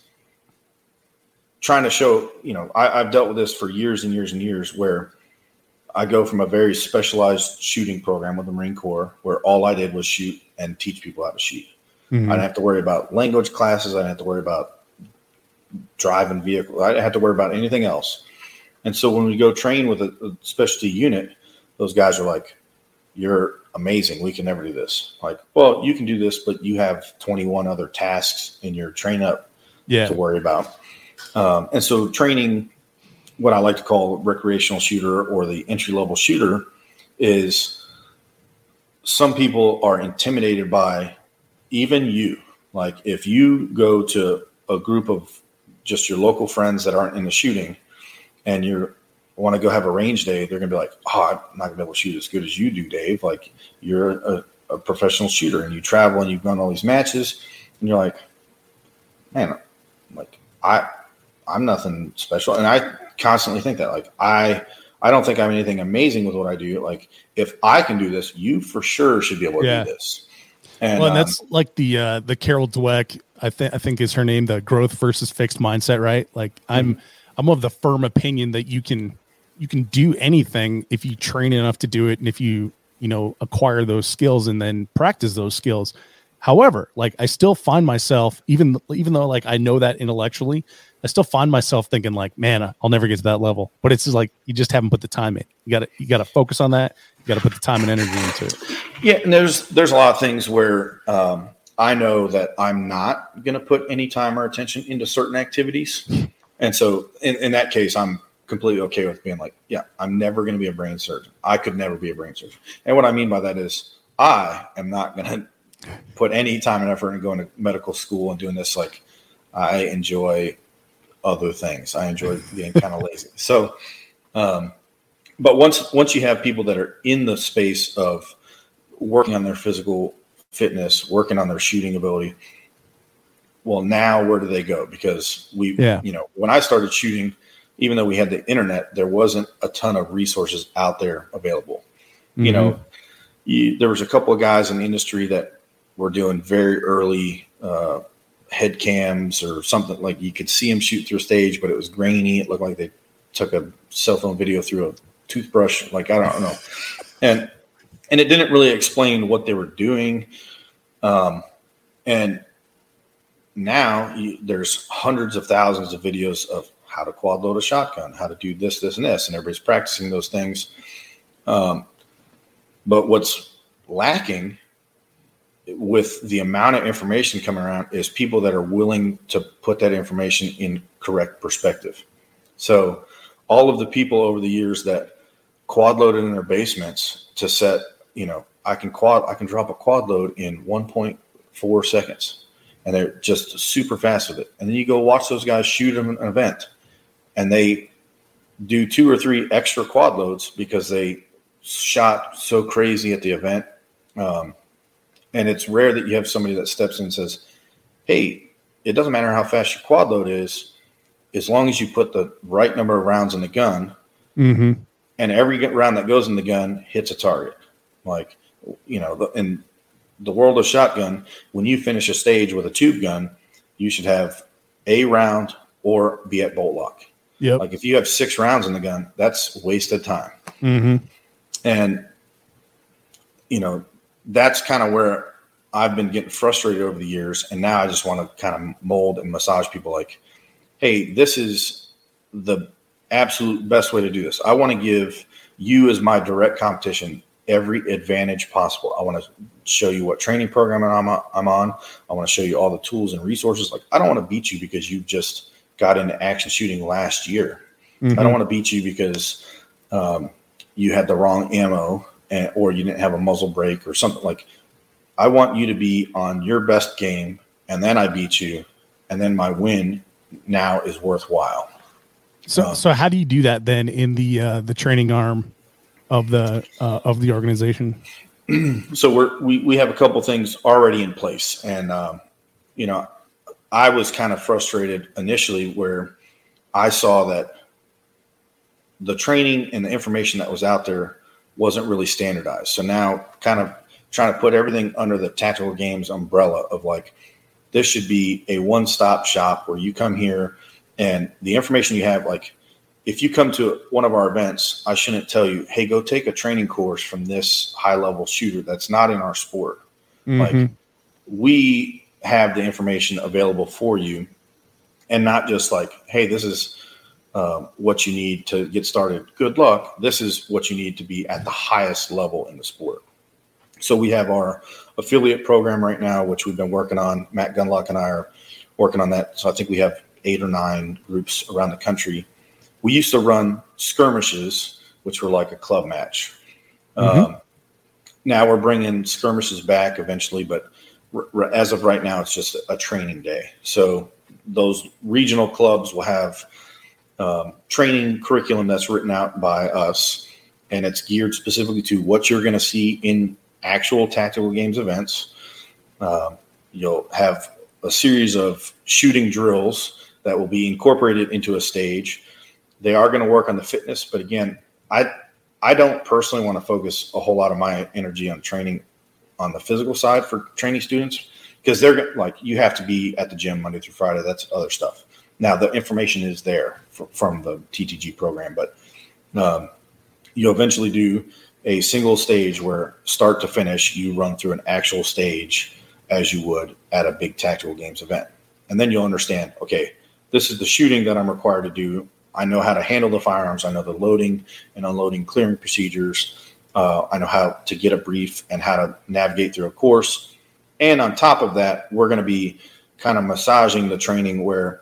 trying to show. You know, I, I've dealt with this for years and years and years, where I go from a very specialized shooting program with the Marine Corps, where all I did was shoot and teach people how to shoot. Mm-hmm. I didn't have to worry about language classes. I didn't have to worry about driving vehicles. I didn't have to worry about anything else. And so when we go train with a, a specialty unit, those guys are like, you're amazing. We can never do this. Like, well, you can do this, but you have twenty-one other tasks in your train up yeah. to worry about. Um, and so training what I like to call recreational shooter or the entry-level shooter is some people are intimidated by even you. Like if you go to a group of just your local friends that aren't in the shooting and you want to go have a range day, they're going to be like, oh, I'm not going to be able to shoot as good as you do, Dave. Like you're a, a professional shooter and you travel and you've done all these matches. And you're like, man, like I, I'm nothing special. And I constantly think that like, I, I don't think I'm anything amazing with what I do. Like if I can do this, you for sure should be able to yeah. do this. And, well, and that's um, like the uh, the Carol Dweck, I think I think is her name, the growth versus fixed mindset, right? Like I'm mm-hmm. I'm of the firm opinion that you can you can do anything if you train enough to do it, and if you you know acquire those skills and then practice those skills. However, like I still find myself, even even though like I know that intellectually, I still find myself thinking like, man, I'll never get to that level. But it's just like you just haven't put the time in. You got to you got to focus on that. You got to put the time and energy into it. Yeah, and there's there's a lot of things where um, I know that I'm not going to put any time or attention into certain activities, and so in, in that case, I'm completely okay with being like, yeah, I'm never going to be a brain surgeon. I could never be a brain surgeon. And what I mean by that is I am not going to put any time and effort in going to medical school and doing this. Like I enjoy other things. I enjoy being kind of lazy. So, um, but once once you have people that are in the space of working on their physical fitness, working on their shooting ability, well, now where do they go? Because we, yeah. you know, when I started shooting, even though we had the internet, there wasn't a ton of resources out there available. Mm-hmm. You know, you, there was a couple of guys in the industry that were doing very early uh, head cams or something, like you could see them shoot through a stage, but it was grainy. It looked like they took a cell phone video through a toothbrush. Like, I don't know. And, and it didn't really explain what they were doing. Um, and now you, there's hundreds of thousands of videos of how to quad load a shotgun, how to do this, this, and this, and everybody's practicing those things. Um, but what's lacking with the amount of information coming around is people that are willing to put that information in correct perspective. So all of the people over the years that quad loaded in their basements to set, you know, I can quad, I can drop a quad load in one point four seconds, and they're just super fast with it. And then you go watch those guys shoot an event, and they do two or three extra quad loads because they shot so crazy at the event. Um, and it's rare that you have somebody that steps in and says, hey, it doesn't matter how fast your quad load is, as long as you put the right number of rounds in the gun, mm-hmm. and every round that goes in the gun hits a target. Like, you know, in the world of shotgun, when you finish a stage with a tube gun, you should have a round or be at bolt lock. Yep. Like if you have six rounds in the gun, that's wasted time. Mm-hmm. And, you know, that's kind of where I've been getting frustrated over the years. And now I just want to kind of mold and massage people like, hey, this is the absolute best way to do this. I want to give you as my direct competition every advantage possible. I want to show you what training program I'm I'm on. I want to show you all the tools and resources. Like, I don't want to beat you because you just got into action shooting last year. Mm-hmm. I don't want to beat you because um, you had the wrong ammo and, or you didn't have a muzzle brake or something. Like, I want you to be on your best game, and then I beat you, and then my win now is worthwhile. So, um, so how do you do that then in the uh, the training arm of the uh, of the organization? So we're we we have a couple things already in place, and um, you know, I was kind of frustrated initially where I saw that the training and the information that was out there wasn't really standardized. So now, kind of trying to put everything under the Tactical Games umbrella of like, this should be a one-stop shop where you come here and the information you have, like, if you come to one of our events, I shouldn't tell you, hey, go take a training course from this high-level shooter that's not in our sport. Mm-hmm. Like, we have the information available for you, and not just like, hey, this is uh, what you need to get started. Good luck. This is what you need to be at the highest level in the sport. So we have our affiliate program right now, which we've been working on. Matt Gunlock and I are working on that. So I think we have eight or nine groups around the country. We used to run skirmishes, which were like a club match. Mm-hmm. Um, now we're bringing skirmishes back eventually, but r- r- as of right now, it's just a training day. So those regional clubs will have um, training curriculum that's written out by us, and it's geared specifically to what you're going to see in actual Tactical Games events. Um, you'll have a series of shooting drills that will be incorporated into a stage. They are going to work on the fitness, but again, I I don't personally want to focus a whole lot of my energy on training on the physical side for training students, because they're like, you have to be at the gym Monday through Friday. That's other stuff. Now the information is there for, from the T T G program, but um, you'll eventually do a single stage where start to finish, you run through an actual stage as you would at a big Tactical Games event. And then you'll understand, okay, this is the shooting that I'm required to do. I know how to handle the firearms. I know the loading and unloading clearing procedures. Uh, I know how to get a brief and how to navigate through a course. And on top of that, we're going to be kind of massaging the training where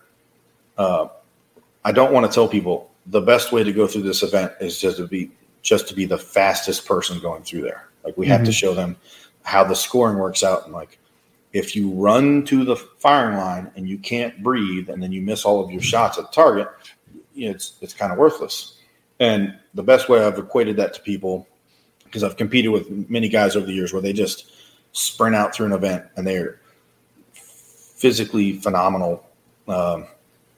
uh, I don't want to tell people the best way to go through this event is just to be just to be the fastest person going through there. Like, we have mm-hmm. to show them how the scoring works out. And like, if you run to the firing line and you can't breathe and then you miss all of your shots at the target, it's it's kind of worthless. And the best way I've equated that to people, because I've competed with many guys over the years where they just sprint out through an event and they're physically phenomenal. Um,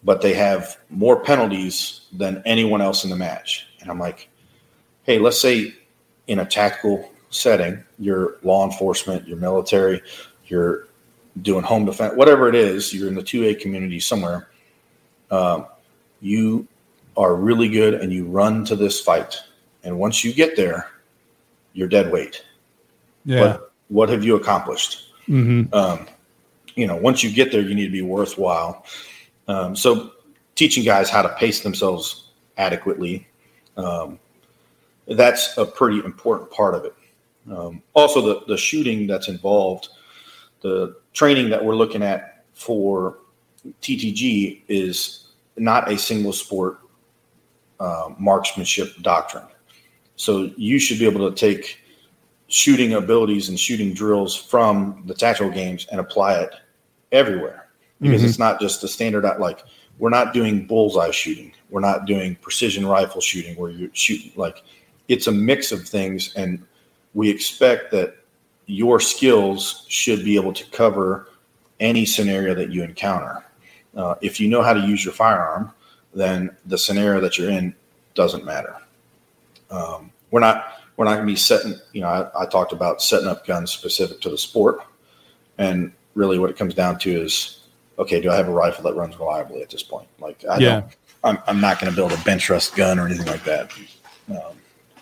but they have more penalties than anyone else in the match. And I'm like, hey, let's say in a tactical setting, you're law enforcement, you're military, you're doing home defense, whatever it is, you're in the two A community somewhere. Um, you are really good and you run to this fight. And once you get there, you're dead weight. Yeah. But what have you accomplished? Mm-hmm. Um, you know, once you get there, you need to be worthwhile. Um, so teaching guys how to pace themselves adequately, um, that's a pretty important part of it. Um, also, the, the shooting that's involved, the training that we're looking at for T T G is not a single sport uh, marksmanship doctrine. So you should be able to take shooting abilities and shooting drills from the tactical games and apply it everywhere, because mm-hmm. it's not just a standard, like we're not doing bullseye shooting. We're not doing precision rifle shooting where you're shooting, like it's a mix of things. And we expect that your skills should be able to cover any scenario that you encounter. Uh, if you know how to use your firearm, then the scenario that you're in doesn't matter. Um, we're not, We're not going to be setting, you know, I, I talked about setting up guns specific to the sport. And really what it comes down to is, okay, do I have a rifle that runs reliably at this point? Like, I yeah. don't, I'm, I'm not going to build a bench rest gun or anything like that. Um,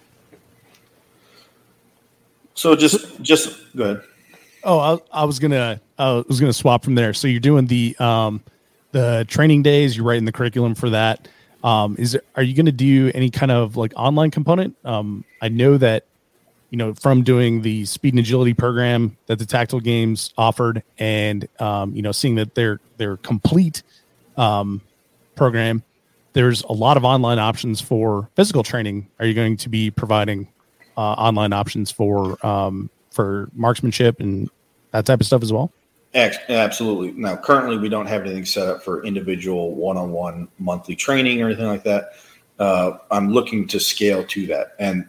so just, just go ahead. Oh, I, I was going to, I was going to swap from there. So you're doing the, um, the training days, you're writing the curriculum for that. Um, is there, are you going to do any kind of like online component? Um, I know that, you know, from doing the speed and agility program that the tactical games offered and, um, you know, seeing that they're, they're complete, um, program, there's a lot of online options for physical training. Are you going to be providing, uh, online options for, um, for marksmanship and that type of stuff as well? Absolutely. Now, currently, we don't have anything set up for individual one-on-one monthly training or anything like that. Uh, I'm looking to scale to that. And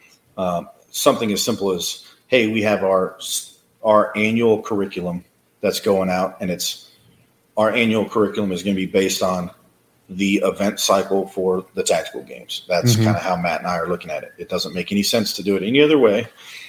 um, something as simple as, hey, we have our our annual curriculum that's going out, and it's our annual curriculum is going to be based on the event cycle for the tactical games. That's mm-hmm. kind of how Matt and I are looking at it. It doesn't make any sense to do it any other way.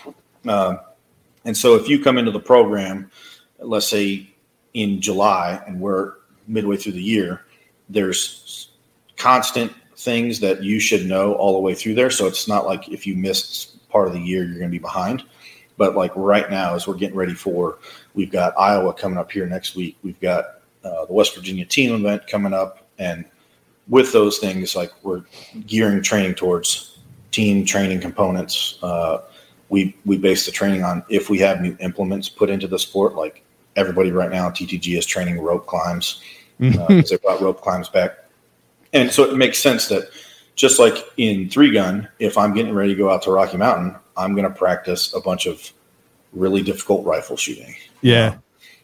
Um, and so if you come into the program, let's say in July, and we're midway through the year, there's constant things that you should know all the way through there. So it's not like if you missed part of the year, you're going to be behind. But like right now, as we're getting ready for, we've got Iowa coming up here next week. We've got uh, the West Virginia team event coming up. And with those things, like we're gearing training towards team training components. Uh, we, we base the training on if we have new implements put into the sport, like everybody right now T T G is training rope climbs because uh, they brought rope climbs back. And so it makes sense that just like in three gun, if I'm getting ready to go out to Rocky Mountain, I'm going to practice a bunch of really difficult rifle shooting. Yeah.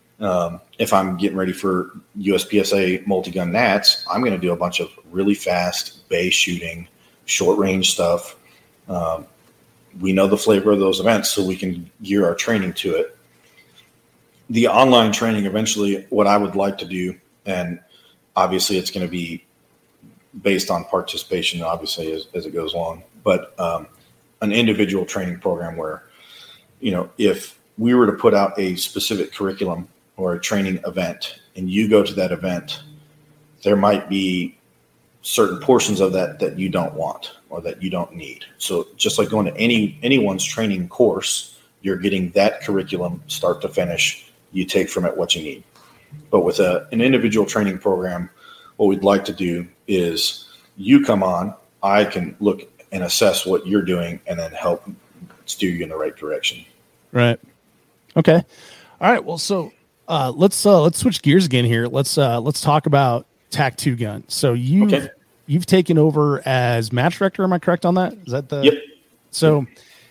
Um, if I'm getting ready for U S P S A multi-gun Nats, I'm going to do a bunch of really fast bay shooting, short range stuff. Um, we know the flavor of those events, so we can gear our training to it. The online training, eventually, what I would like to do, and obviously it's going to be based on participation, obviously, as, as it goes along, but um, an individual training program where, you know, if we were to put out a specific curriculum or a training event and you go to that event, there might be certain portions of that that you don't want or that you don't need. So just like going to any anyone's training course, you're getting that curriculum start to finish. You take from it what you need. But with a, an individual training program, what we'd like to do is you come on, I can look and assess what you're doing and then help steer you in the right direction. Right. Okay. All right. Well, so uh, let's uh, let's switch gears again here. Let's uh, let's talk about T A C two gun. So you okay. you've taken over as match director. Am I correct on that? Is that the? Yep. So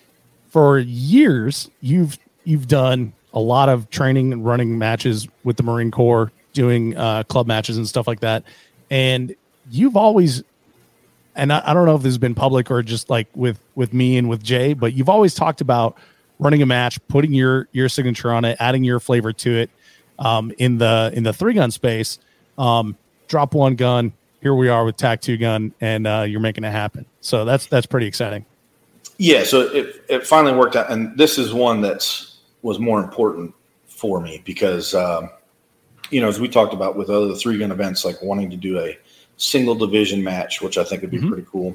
for years you've you've done a lot of training and running matches with the Marine Corps, doing uh, club matches and stuff like that. And you've always, and I, I don't know if this has been public or just like with, with me and with Jay, but you've always talked about running a match, putting your, your signature on it, adding your flavor to it um, in the, in the three gun space. Um, drop one gun. Here we are with T A C two gun, and uh, you're making it happen. So that's that's pretty exciting. Yeah, so it it finally worked out, and this is one that's was more important for me because, um, you know, as we talked about with other three gun events, like wanting to do a single division match, which I think would be mm-hmm. pretty cool.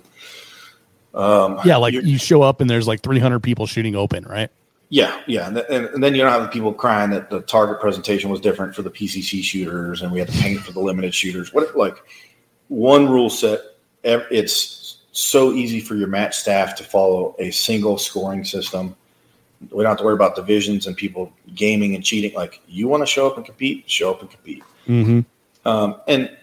Um, yeah, like you show up and there's like three hundred people shooting open, right? Yeah, yeah, and, and, and then you don't have the people crying that the target presentation was different for the P C C shooters, and we had to paint for the limited shooters. What like one rule set? It's so easy for your match staff to follow a single scoring system. We don't have to worry about divisions and people gaming and cheating. Like, you want to show up and compete, show up and compete. Mm-hmm. Um, and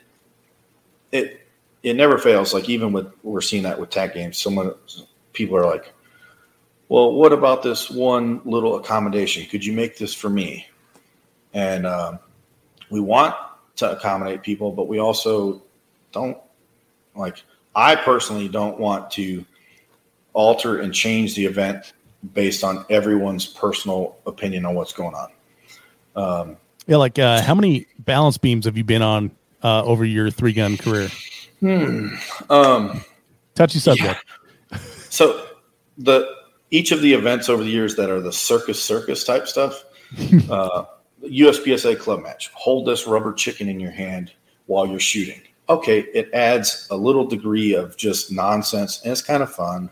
it it never fails. Like, even with we're seeing that with T A C games, someone people are like, well, what about this one little accommodation? Could you make this for me? And um, we want to accommodate people, but we also don't like. I personally don't want to alter and change the event based on everyone's personal opinion on what's going on. Um, yeah, like uh, how many balance beams have you been on uh, over your three gun career? Hmm. Um, Touchy subject. Yeah. So the each of the events over the years that are the circus circus type stuff, uh, U S P S A club match, hold this rubber chicken in your hand while you're shooting. Okay, it adds a little degree of just nonsense, and it's kind of fun,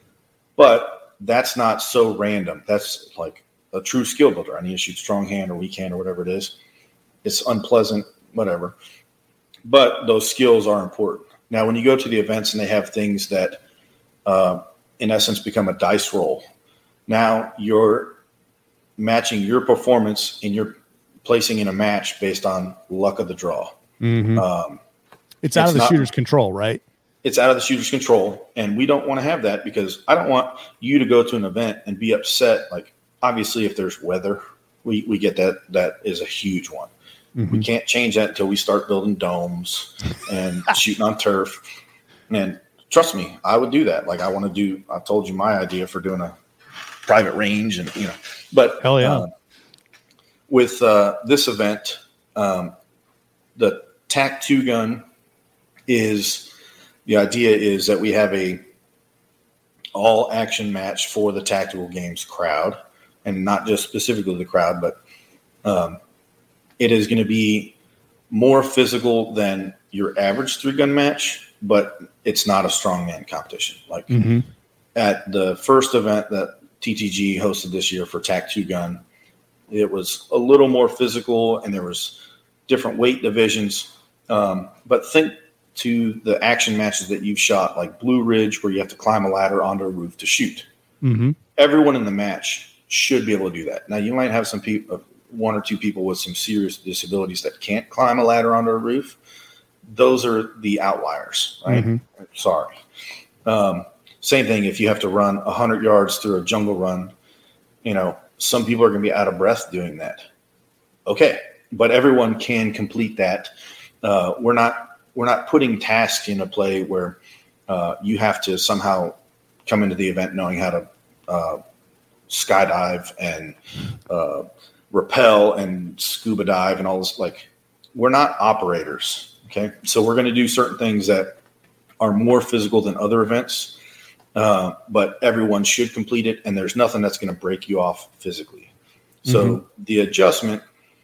but that's not so random. That's like a true skill builder. I need to shoot strong hand or weak hand or whatever it is. It's unpleasant, whatever. But those skills are important. Now, when you go to the events and they have things that, uh, in essence, become a dice roll, now you're matching your performance and you're placing in a match based on luck of the draw. Mm-hmm. Um, It's out it's of the not, shooter's control, right? It's out of the shooter's control, and we don't want to have that because I don't want you to go to an event and be upset. Like, obviously, if there's weather, we, we get that. That is a huge one. Mm-hmm. We can't change that until we start building domes and shooting on turf. And trust me, I would do that. Like, I want to do – I told you my idea for doing a private range and, you know. But hell yeah. Uh, with uh, this event, um, the T A C two gun – is the idea is that we have a all action match for the tactical games crowd, and not just specifically the crowd, but um, it is going to be more physical than your average three gun match, but it's not a strongman competition. Like mm-hmm. at the first event that T T G hosted this year for T A C two gun, it was a little more physical and there was different weight divisions. Um, but think to the action matches that you've shot, like Blue Ridge, where you have to climb a ladder onto a roof to shoot. Mm-hmm. Everyone in the match should be able to do that. Now, you might have some people, one or two people with some serious disabilities that can't climb a ladder onto a roof. Those are the outliers, right? Mm-hmm. Sorry. Um, same thing if you have to run one hundred yards through a jungle run. You know, some people are going to be out of breath doing that. Okay, but everyone can complete that. Uh, we're not we're not putting tasks into play where uh, you have to somehow come into the event knowing how to uh, skydive and uh, rappel and scuba dive and all this. Like, we're not operators, okay? So we're going to do certain things that are more physical than other events, uh, but everyone should complete it, and there's nothing that's going to break you off physically. So mm-hmm. the adjustment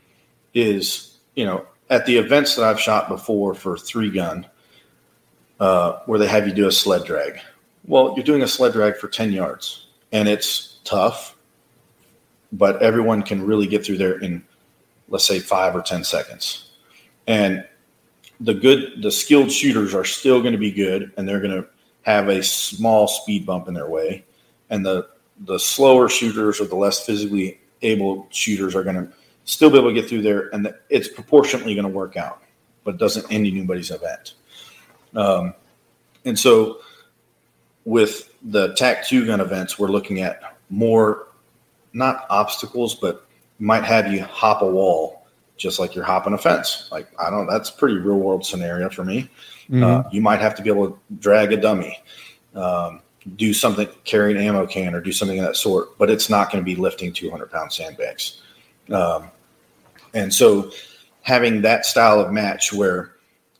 is, you know, at the events that I've shot before for three gun, uh, where they have you do a sled drag. Well, you're doing a sled drag for ten yards, and it's tough, but everyone can really get through there in, let's say, five or ten seconds. And the good, the skilled shooters are still going to be good, and they're going to have a small speed bump in their way. And the the slower shooters or the less physically able shooters are going to still be able to get through there, and it's proportionately going to work out, but it doesn't end anybody's event. Um, and so with the T A C two gun events, we're looking at more, not obstacles, but might have you hop a wall just like you're hopping a fence. Like, I don't, that's a pretty real world scenario for me. Mm-hmm. Uh, you might have to be able to drag a dummy, um, do something, carry an ammo can or do something of that sort, but it's not going to be lifting two hundred pound sandbags. Um, and so having that style of match where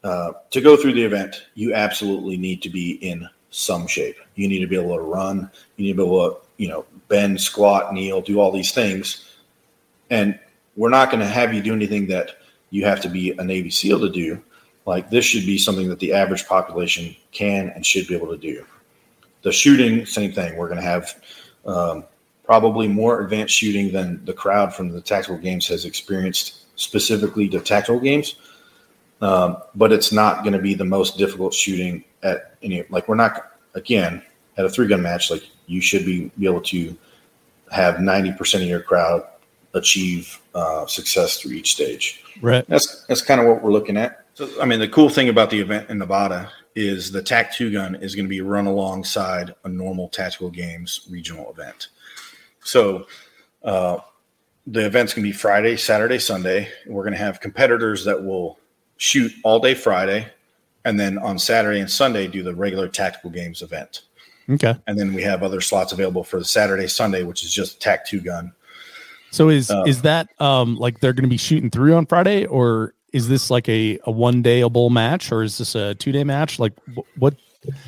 uh, to go through the event, you absolutely need to be in some shape. You need to be able to run. You need to be able to, you know, bend, squat, kneel, do all these things. And we're not going to have you do anything that you have to be a Navy SEAL to do. Like, this should be something that the average population can and should be able to do. The shooting, same thing. We're going to have um, probably more advanced shooting than the crowd from the tactical games has experienced specifically to tactical games. Um, but it's not going to be the most difficult shooting at any, like, we're not, again, at a three gun match, like, you should be, be able to have ninety percent of your crowd achieve uh, success through each stage. Right. That's, that's kind of what we're looking at. So, I mean, the cool thing about the event in Nevada is the T A C two gun is going to be run alongside a normal tactical games regional event. So, uh, the event's going to be Friday, Saturday, Sunday. We're going to have competitors that will shoot all day Friday, and then on Saturday and Sunday do the regular tactical games event. Okay. And then we have other slots available for the Saturday, Sunday, which is just T A C two gun. So is uh, is that um like they're going to be shooting through on Friday, or is this like a, a one dayable match, or is this a two day match? Like what?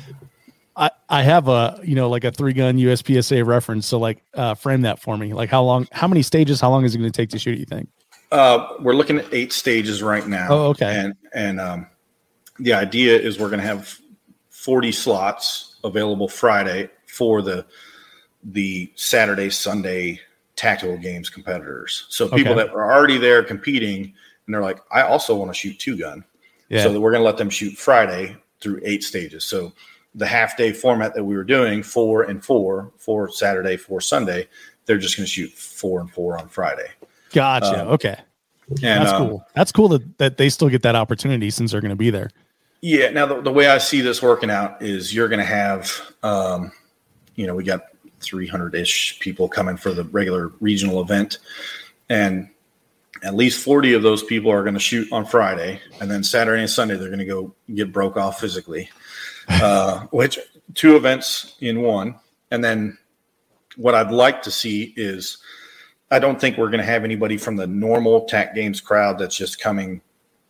I I have a you know like a three gun U S P S A reference. So like uh, frame that for me. Like how long? How many stages? How long is it going to take to shoot? You think? Uh, we're looking at eight stages right now. Oh, okay. And and um, the idea is we're going to have forty slots available Friday for the the Saturday, Sunday tactical games competitors. So people Okay. that are already there competing, and they're like, I also want to shoot two gun. Yeah. So that we're going to let them shoot Friday through eight stages. So the half day format that we were doing, four and four, four Saturday, four Sunday, they're just going to shoot four and four on Friday. Gotcha. Um, Okay. And, That's um, cool. That's cool that, that they still get that opportunity since they're going to be there. Yeah. Now, the, the way I see this working out is you're going to have, um, you know, we got three hundred ish people coming for the regular regional event. And at least forty of those people are going to shoot on Friday. And then Saturday and Sunday, they're going to go get broke off physically, uh, which two events in one. And then what I'd like to see is, I don't think we're going to have anybody from the normal T A C Games crowd that's just coming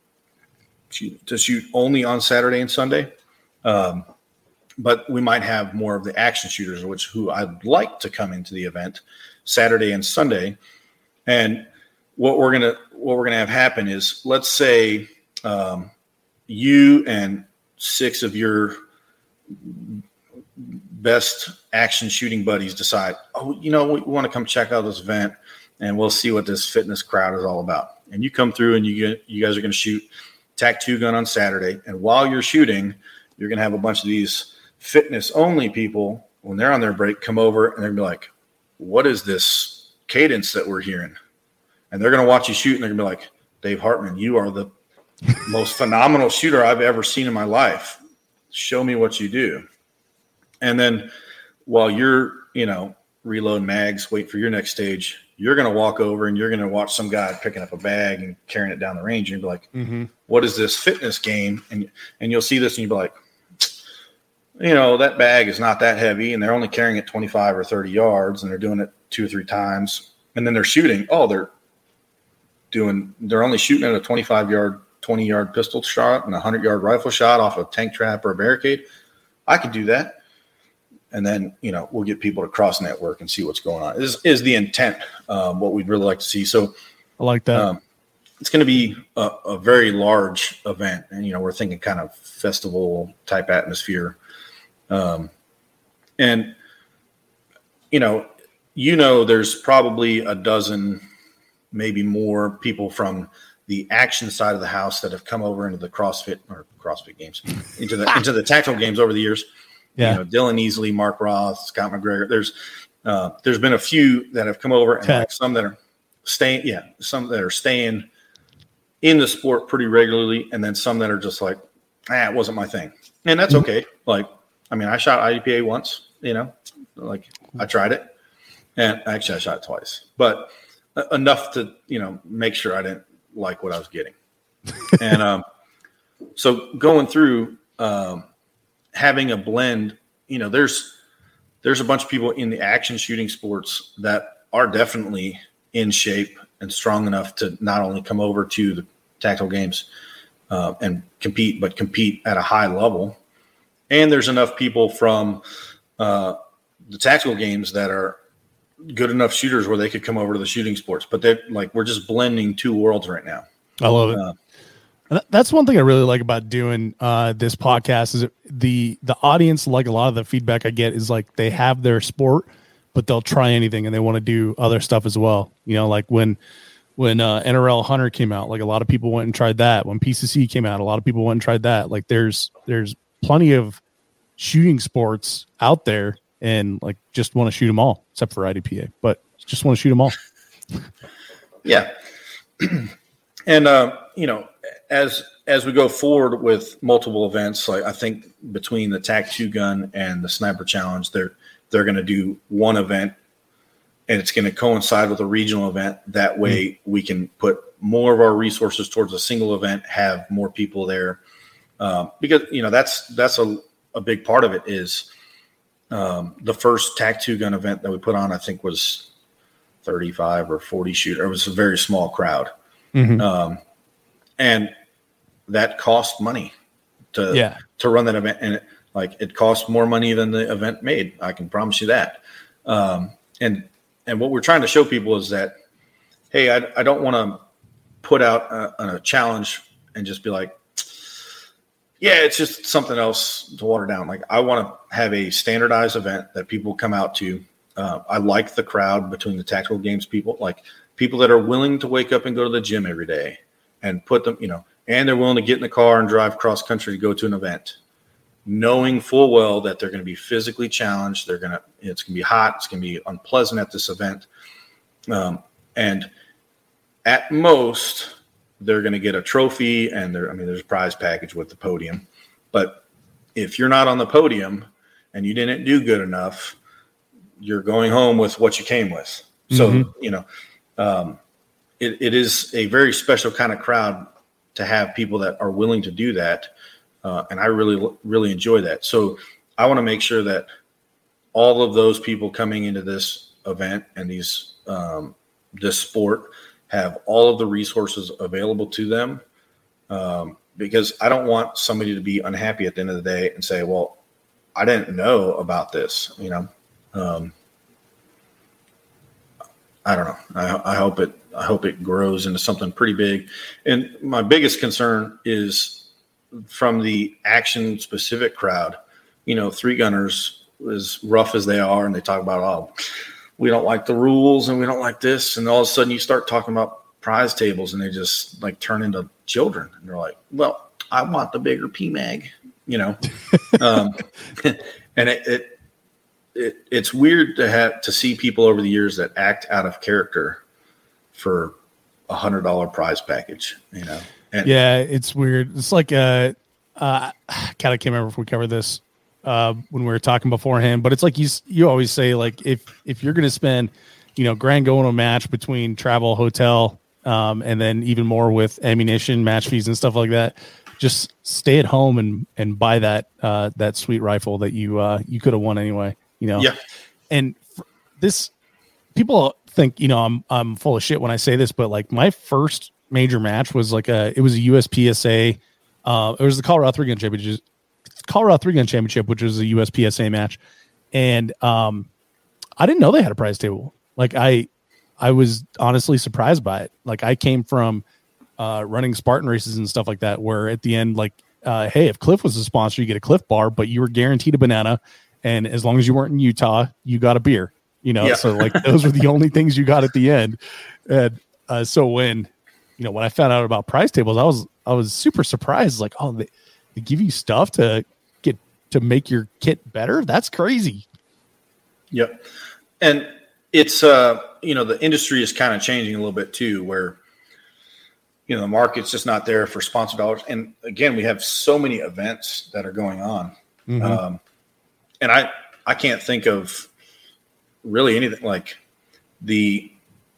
to shoot only on Saturday and Sunday. Um, but we might have more of the action shooters, which who I'd like to come into the event Saturday and Sunday. And what we're gonna what we're gonna have happen is, let's say um, you and six of your best action shooting buddies decide, oh, you know, we want to come check out this event, and we'll see what this fitness crowd is all about. And you come through, and you get you guys are going to shoot T A C two gun on Saturday, and while you're shooting, you're going to have a bunch of these fitness only people, when they're on their break, come over, and they're going to be like, what is this cadence that we're hearing? And they're going to watch you shoot, and they're going to be like, Dave Hartman, you are the most phenomenal shooter I've ever seen in my life. Show me what you do. And then while you're, you know, reload mags, wait for your next stage, you're going to walk over and you're going to watch some guy picking up a bag and carrying it down the range. And you'll be like, Mm-hmm. what is this fitness game? And, and you'll see this and you'll be like, you know, that bag is not that heavy, and they're only carrying it twenty-five or thirty yards, and they're doing it two or three times. And then they're shooting. Oh, they're doing, they're only shooting at a twenty-five yard, twenty yard pistol shot and a hundred yard rifle shot off a tank trap or a barricade. I could do that. And then, you know, we'll get people to cross network and see what's going on. This is the intent, um, what we'd really like to see. So I like that. um, it's going to be a, a very large event. And, you know, we're thinking kind of festival type atmosphere. Um, and, you know, you know, there's probably a dozen, maybe more people from the action side of the house that have come over into the CrossFit or CrossFit games, into the into the tactical games over the years. Yeah. You know, Dylan Easley, Mark Roth, Scott McGregor. There's uh, there's been a few that have come over, and Okay. like some that are staying, yeah, some that are staying in the sport pretty regularly, and then some that are just like, ah, it wasn't my thing, and that's okay. Like, I mean, I shot I D P A once, you know, like I tried it, and actually I shot it twice, but enough to, you know, make sure I didn't like what I was getting, and um, so going through. Um, having a blend, you know, there's there's a bunch of people in the action shooting sports that are definitely in shape and strong enough to not only come over to the tactical games, uh, and compete, but compete at a high level. And there's enough people from uh, the tactical games that are good enough shooters where they could come over to the shooting sports. But they're like, we're just blending two worlds right now. I love it. Uh, That's one thing I really like about doing uh, this podcast is the the audience, like a lot of the feedback I get is like they have their sport, but they'll try anything and they want to do other stuff as well. You know, like when when uh, N R L Hunter came out, like a lot of people went and tried that. When P C C came out, a lot of people went and tried that. Like there's there's plenty of shooting sports out there and like just want to shoot them all, except for I D P A, but just want to shoot them all. Yeah. And, uh, you know, as as we go forward with multiple events, like I think between the T A C two gun and the Sniper Challenge, they're they're going to do one event, and it's going to coincide with a regional event. That way, mm-hmm. we can put more of our resources towards a single event, have more people there, um, because you know that's that's a a big part of it. Is um, the first T A C two gun event that we put on, I think, was thirty-five or forty shooter. It was a very small crowd. Mm-hmm. Um, and that cost money to, yeah. to run that event. And it, like, it costs more money than the event made. I can promise you that. Um, and, and what we're trying to show people is that, hey, I, I don't want to put out a, a challenge and just be like, yeah, it's just something else to water down. Like, I want to have a standardized event that people come out to. Uh, I like the crowd between the tactical games people, like people that are willing to wake up and go to the gym every day and put them, you know, and they're willing to get in the car and drive cross country to go to an event, knowing full well that they're going to be physically challenged. They're going to, it's going to be hot. It's going to be unpleasant at this event. Um, and at most they're going to get a trophy and there, I mean, there's a prize package with the podium, but if you're not on the podium and you didn't do good enough, you're going home with what you came with. So, mm-hmm. you know, um, it, it is a very special kind of crowd to have people that are willing to do that. Uh, and I really, really enjoy that. So I want to make sure that all of those people coming into this event and these, um, this sport have all of the resources available to them. Um, because I don't want somebody to be unhappy at the end of the day and say, well, I didn't know about this, you know? Um, I don't know. I, I hope it, I hope it grows into something pretty big. And my biggest concern is from the action specific crowd, you know, three gunners, as rough as they are, and they talk about, oh, we don't like the rules and we don't like this. And all of a sudden you start talking about prize tables and they just like turn into children. And they're like, well, I want the bigger P MAG, you know? um, and it, it, It, it's weird to have to see people over the years that act out of character for a hundred dollar prize package, you know? And yeah, it's weird. It's like, uh, uh, God, I can't remember if we covered this, uh, when we were talking beforehand, but it's like, you, you always say, like, if, if you're going to spend, you know, grand going to a match between travel, hotel, um, and then even more with ammunition, match fees and stuff like that, just stay at home and, and buy that, uh, that sweet rifle that you, uh, you could have won anyway. You know, yeah. And this, people think, you know, I'm I'm full of shit when I say this, but like my first major match was like a, it was a U S P S A. Uh, it was the Colorado Three Gun Championship, Colorado Three Gun Championship, which was a U S P S A match, and um, I didn't know they had a prize table. Like I, I was honestly surprised by it. Like I came from uh, running Spartan races and stuff like that, where at the end, like, uh, hey, if Cliff was a sponsor, you get a Cliff bar, but you were guaranteed a banana. And as long as you weren't in Utah, you got a beer, you know? Yeah. So like those were the only things you got at the end. And uh, so when, you know, when I found out about prize tables, I was, I was super surprised. Like, oh, they, they give you stuff to get, to make your kit better. That's crazy. Yep. And it's, uh, you know, the industry is kind of changing a little bit too, where, you know, the market's just not there for sponsor dollars. And again, we have so many events that are going on. Mm-hmm. Um, And I, I can't think of really anything like the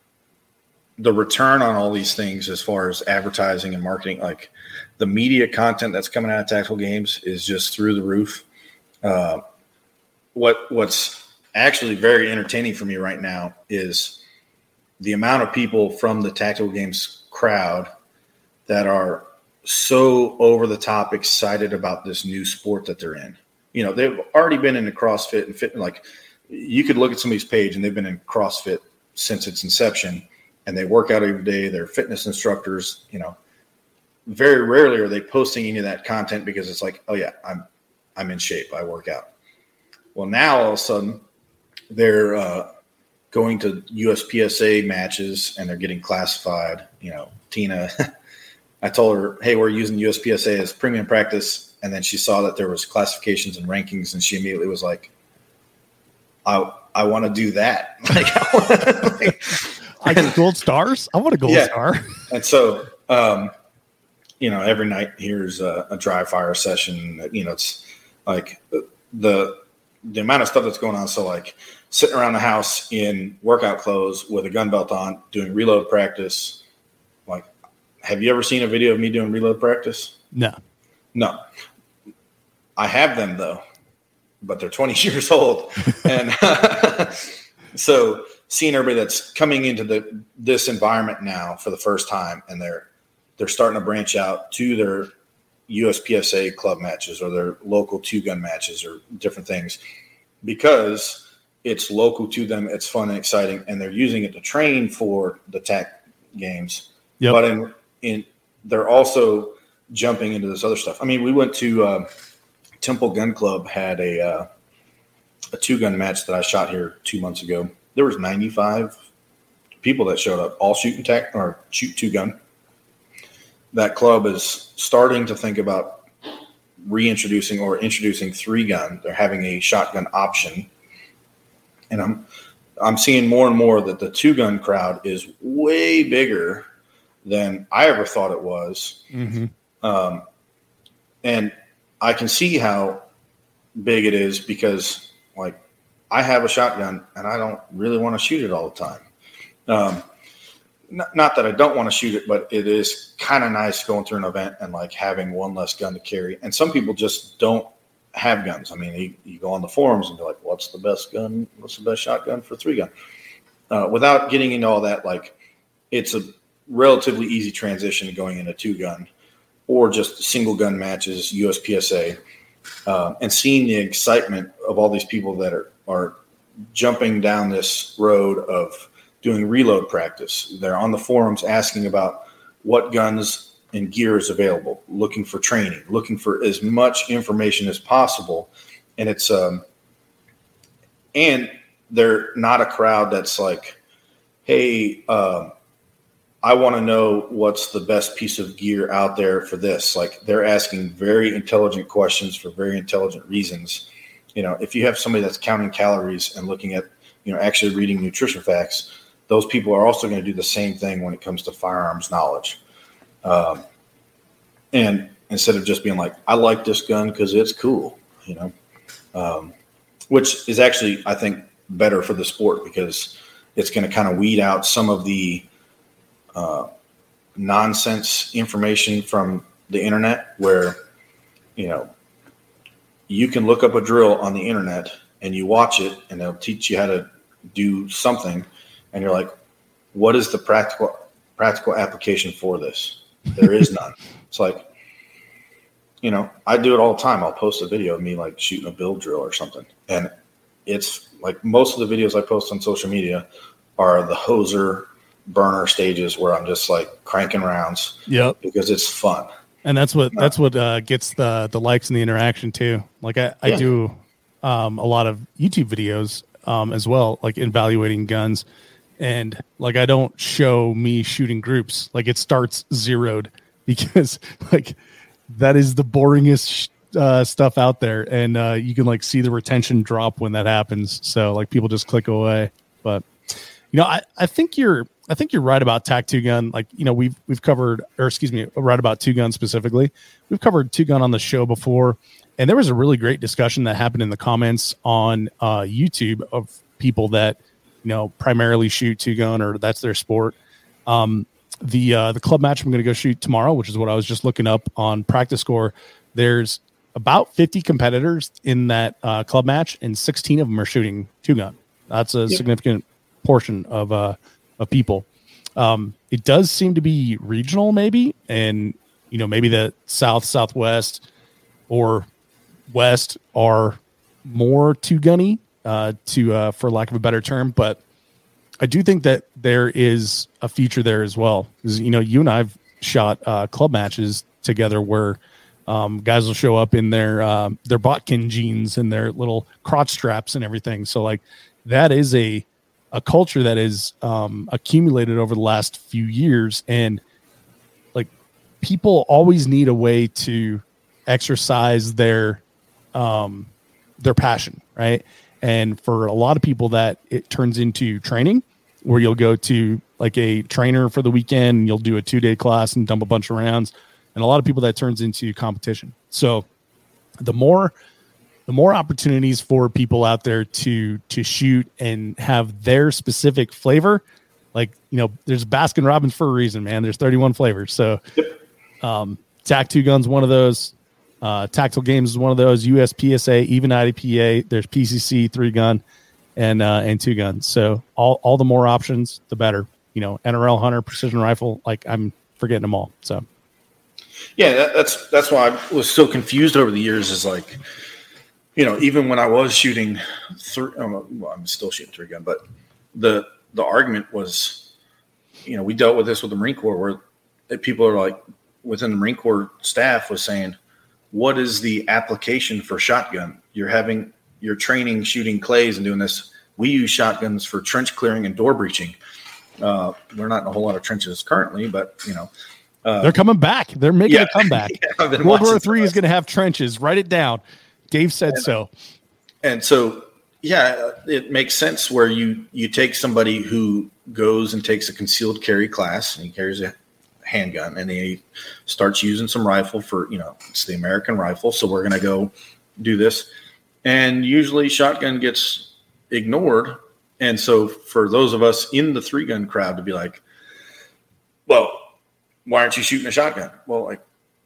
the return on all these things as far as advertising and marketing. Like the media content that's coming out of tactical games is just through the roof. Uh, what what's actually very entertaining for me right now is the amount of people from the tactical games crowd that are so over the top excited about this new sport that they're in. You know, they've already been into CrossFit and fit. Like, you could look at somebody's page and they've been in CrossFit since its inception, and they work out every day. They're fitness instructors. You know, very rarely are they posting any of that content because it's like, oh yeah, I'm I'm in shape. I work out. Well, now all of a sudden they're uh, going to U S P S A matches and they're getting classified. You know, Tina. I told her, hey, we're using U S P S A as premium practice. And then she saw that there was classifications and rankings, and she immediately was like, I I want to do that. Like, I, wanna, like, I get gold stars? I want a gold yeah. star. And so, um, you know, every night here's a, a dry fire session. You know, it's like the the amount of stuff that's going on. So, like, sitting around the house in workout clothes with a gun belt on, doing reload practice. Like, have you ever seen a video of me doing reload practice? No. No. I have them, though, but they're twenty years old. And uh, so seeing everybody that's coming into the this environment now for the first time, and they're they're starting to branch out to their U S P S A club matches or their local two-gun matches or different things because it's local to them, it's fun and exciting, and they're using it to train for the T A C games. Yep. But in, in they're also jumping into this other stuff. I mean, we went to uh, Temple Gun Club had a uh, a two-gun match that I shot here two months ago. There was ninety-five people that showed up, all shooting tac or shoot two-gun. That club is starting to think about reintroducing or introducing three-gun. They're having a shotgun option, and I'm I'm seeing more and more that the two-gun crowd is way bigger than I ever thought it was. Mm-hmm. Um, and I can see how big it is because, like, I have a shotgun and I don't really want to shoot it all the time. Um, not, not that I don't want to shoot it, but it is kind of nice going through an event and, like, having one less gun to carry. And some people just don't have guns. I mean, you, you go on the forums and be like, what's the best gun? What's the best shotgun for three gun? Uh, without getting into all that, like, it's a relatively easy transition going into two gun or just single gun matches, U S P S A, uh, and seeing the excitement of all these people that are, are jumping down this road of doing reload practice. They're on the forums asking about what guns and gear is available, looking for training, looking for as much information as possible. And it's, um, and they're not a crowd that's like, hey, um, I want to know what's the best piece of gear out there for this. Like, they're asking very intelligent questions for very intelligent reasons. You know, if you have somebody that's counting calories and looking at, you know, actually reading nutrition facts, those people are also going to do the same thing when it comes to firearms knowledge. Um, and instead of just being like, I like this gun because it's cool, you know, um, which is actually, I think, better for the sport because it's going to kind of weed out some of the uh, nonsense information from the internet where, you know, you can look up a drill on the internet and you watch it and they'll teach you how to do something. And you're like, what is the practical practical application for this? There is none. It's like, you know, I do it all the time. I'll post a video of me like shooting a build drill or something. And it's like most of the videos I post on social media are the hoser burner stages where I'm just like cranking rounds. Yep. Because it's fun. And that's what that's what uh, gets the the likes and the interaction too. Like I, I yeah. do um, a lot of YouTube videos um, as well, like evaluating guns. And like I don't show me shooting groups. Like it starts zeroed because like that is the boringest uh, stuff out there, and uh, you can like see the retention drop when that happens. So like people just click away. But you know, I, I think you're I think you're right about T A C two gun. Like you know, we've we've covered, or excuse me, right about two gun specifically. We've covered two gun on the show before, and there was a really great discussion that happened in the comments on uh, YouTube of people that, you know, primarily shoot two gun or that's their sport. Um, the uh, the club match I'm going to go shoot tomorrow, which is what I was just looking up on Practice Score. There's about fifty competitors in that uh, club match, and sixteen of them are shooting two gun. That's a yep. significant portion of uh, of people. Um, it does seem to be regional, maybe, and you know, maybe the South, Southwest, or West are more two gunny, uh, to uh, for lack of a better term, but I do think that there is a future there as well. Because, you know, you and I've shot uh, club matches together where um, guys will show up in their uh, their Botkin jeans and their little crotch straps and everything. So like that is a a culture that is um, accumulated over the last few years, and like people always need a way to exercise their um, their passion, right? And for a lot of people, that it turns into training, where you'll go to like a trainer for the weekend and you'll do a two day class and dump a bunch of rounds. And a lot of people, that turns into competition. So the more, the more opportunities for people out there to, to shoot and have their specific flavor, like, you know, there's Baskin Robbins for a reason, man. There's thirty-one flavors. So um, T A C two Gun's one of those. Uh, Tactical Games is one of those. U S P S A, even I D P A. There's P C C, three gun, and uh, and two guns. So all all the more options, the better. You know, N R L Hunter, precision rifle. Like, I'm forgetting them all. So yeah, that, that's that's why I was so confused over the years. Is like, you know, even when I was shooting three, well, I'm still shooting three gun, but the the argument was, you know, we dealt with this with the Marine Corps, where people are like, within the Marine Corps staff was saying, what is the application for shotgun? You're having, you're training, shooting clays and doing this. We use shotguns for trench clearing and door breaching. Uh, we're not in a whole lot of trenches currently, but you know, uh, they're coming back. They're making yeah. a comeback. yeah, World War Three is going to have trenches. Write it down. Dave said and, so. And so, yeah, it makes sense where you, you take somebody who goes and takes a concealed carry class and he carries a handgun, and he starts using some rifle for, you know, it's the American rifle, so we're going to go do this. And usually shotgun gets ignored. And so for those of us in the three gun crowd to be like, well, why aren't you shooting a shotgun? Well, like,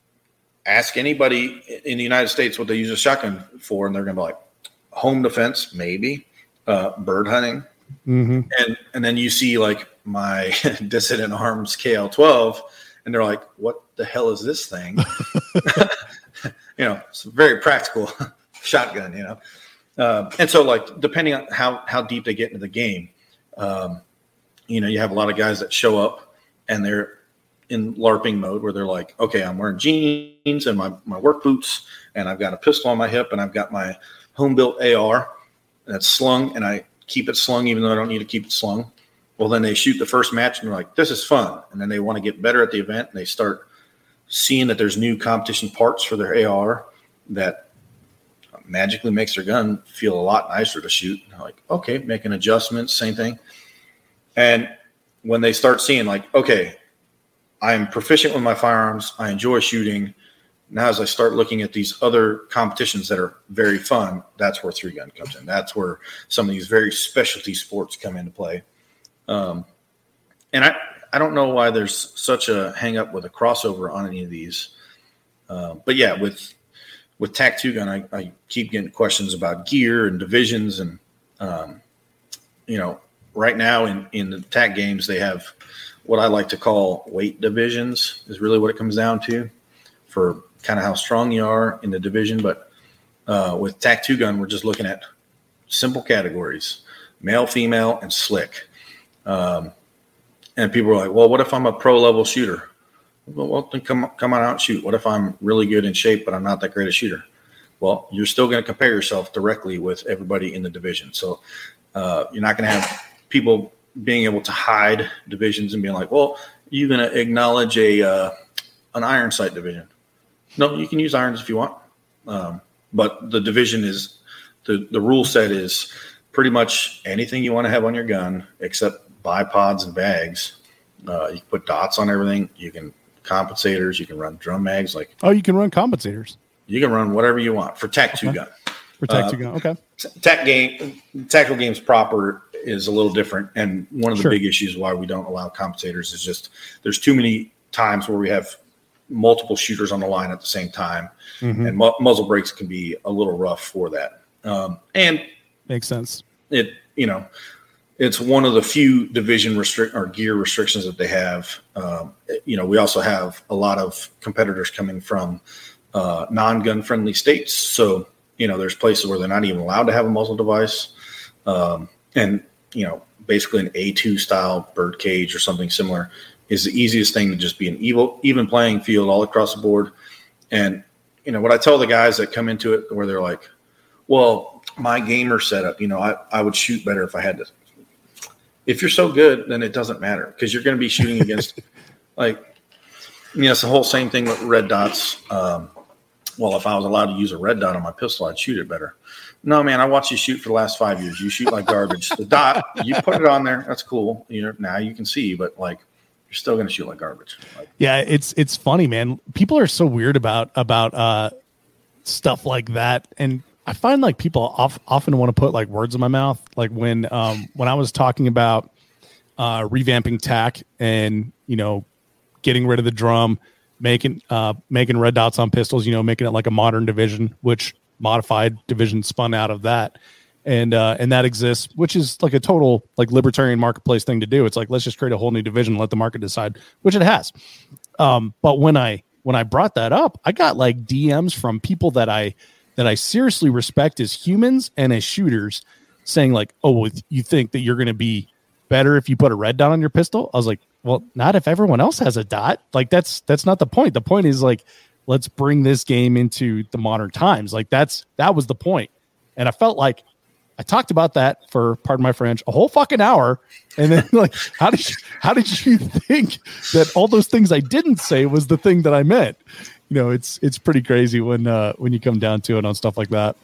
ask anybody in the United States what they use a shotgun for, and they're going to be like, home defense, maybe, uh, bird hunting. Mm-hmm. And and then you see like my Dissident Arms K L twelve, and they're like, what the hell is this thing? You know, it's a very practical shotgun, you know. Uh, and so like, depending on how, how deep they get into the game, um, you know, you have a lot of guys that show up and they're in LARPing mode where they're like, okay, I'm wearing jeans and my, my work boots, and I've got a pistol on my hip, and I've got my home built A R that's slung, and I keep it slung even though I don't need to keep it slung. Well, then they shoot the first match and they're like, this is fun. And then they want to get better at the event, and they start seeing that there's new competition parts for their A R that magically makes their gun feel a lot nicer to shoot. Like, okay, making adjustments, same thing. And when they start seeing like, okay, I'm proficient with my firearms, I enjoy shooting. Now, as I start looking at these other competitions that are very fun, that's where three gun comes in. That's where some of these very specialty sports come into play. Um, and I, I don't know why there's such a hang up with a crossover on any of these. Uh, but yeah, with, with T A C two gun, I, I keep getting questions about gear and divisions. And, um, you know, right now in, in the T A C games, they have what I like to call weight divisions is really what it comes down to for kind of how strong you are in the division. But uh, with T A C two gun, we're just looking at simple categories, male, female, and slick. Um, and people are like, well, what if I'm a pro level shooter? Well, well, then come, come on out and shoot. What if I'm really good in shape, but I'm not that great a shooter? Well, you're still going to compare yourself directly with everybody in the division. So uh, you're not going to have people being able to hide divisions and being like, well, you're going to acknowledge a, uh, an iron sight division. No, you can use irons if you want. Um, but the division is, the, the rule set is pretty much anything you want to have on your gun except bipods and bags. Uh, you can put dots on everything. You can compensators. You can run drum mags. Like, oh, you can run compensators. You can run whatever you want for T A C two okay. gun. For T A C two gun, okay. T A C game, tactical games proper is a little different, and one of the sure. big issues why we don't allow compensators is just there's too many times where we have multiple shooters on the line at the same time, mm-hmm. and mu- muzzle brakes can be a little rough for that. Um, and makes sense. It, you know, it's one of the few division restrict or gear restrictions that they have. Um, you know, we also have a lot of competitors coming from uh, non-gun friendly states. So, you know, there's places where they're not even allowed to have a muzzle device. Um, and, you know, basically an A two style bird cage or something similar is the easiest thing to just be an evil, even playing field all across the board. And, you know, what I tell the guys that come into it where they're like, well, my gamer setup, you know, I, I would shoot better if I had to. If you're so good, then it doesn't matter because you're going to be shooting against like, you know, it's the whole same thing with red dots. Um, well, if I was allowed to use a red dot on my pistol, I'd shoot it better. No, man, I watched you shoot for the last five years. You shoot like garbage. The dot, you put it on there. That's cool. You know, now you can see, but like, you're still going to shoot like garbage. Like, yeah, it's it's funny, man. People are so weird about about uh, stuff like that, and I find like people off, often want to put like words in my mouth. Like when um, when I was talking about uh, revamping T A C and you know getting rid of the drum, making uh, making red dots on pistols, you know, making it like a modern division, which modified division spun out of that. And uh, and that exists, which is like a total like libertarian marketplace thing to do. It's like, let's just create a whole new division and let the market decide, which it has. Um, but when I when I brought that up, I got like D Ms from people that I that I seriously respect as humans and as shooters saying like, oh, well, you think that you're going to be better if you put a red dot on your pistol? I was like, well, not if everyone else has a dot. Like that's that's not the point. The point is like, let's bring this game into the modern times. Like that's that was the point. And I felt like I talked about that for, pardon my French, a whole fucking hour. And then like, how did you, how did you think that all those things I didn't say was the thing that I meant? You know, it's, it's pretty crazy when, uh, when you come down to it on stuff like that.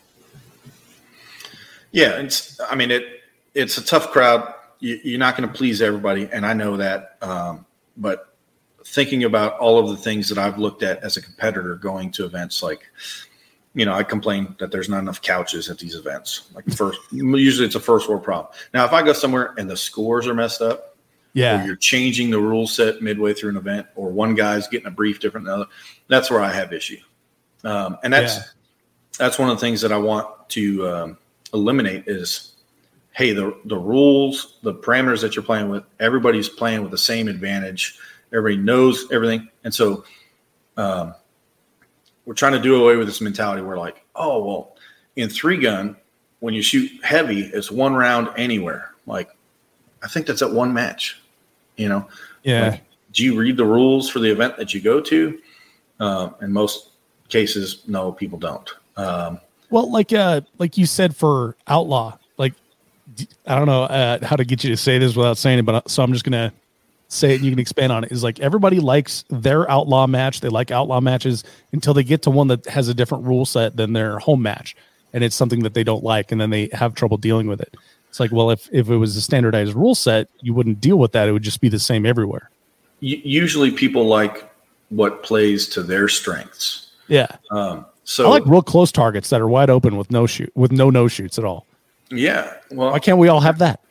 Yeah. It's, I mean, it, it's a tough crowd. You, you're not going to please everybody. And I know that. Um, but thinking about all of the things that I've looked at as a competitor going to events like, you know, I complain that there's not enough couches at these events. Like first, usually it's a first world problem. Now, if I go somewhere and the scores are messed up, yeah, or you're changing the rule set midway through an event, or one guy's getting a brief different than the other, that's where I have issue. Um, and that's yeah. that's one of the things that I want to um, eliminate is, hey, the the rules, the parameters that you're playing with, everybody's playing with the same advantage. Everybody knows everything, and so. Um, We're trying to do away with this mentality where like, oh, well, in three gun, when you shoot heavy, it's one round anywhere. Like, I think that's at one match, you know? Yeah. Like, do you read the rules for the event that you go to? Um, in most cases, no, people don't. Um, well, like, uh, like you said, for Outlaw, like, I don't know uh, how to get you to say this without saying it, but so I'm just going to say it and you can expand on it, is like everybody likes their Outlaw match. They like Outlaw matches until they get to one that has a different rule set than their home match. And it's something that they don't like. And then they have trouble dealing with it. It's like, well, if, if it was a standardized rule set, you wouldn't deal with that. It would just be the same everywhere. Usually people like what plays to their strengths. Yeah. Um, so I like real close targets that are wide open with no shoot, with no, no shoots at all. Yeah. Well, why can't we all have that?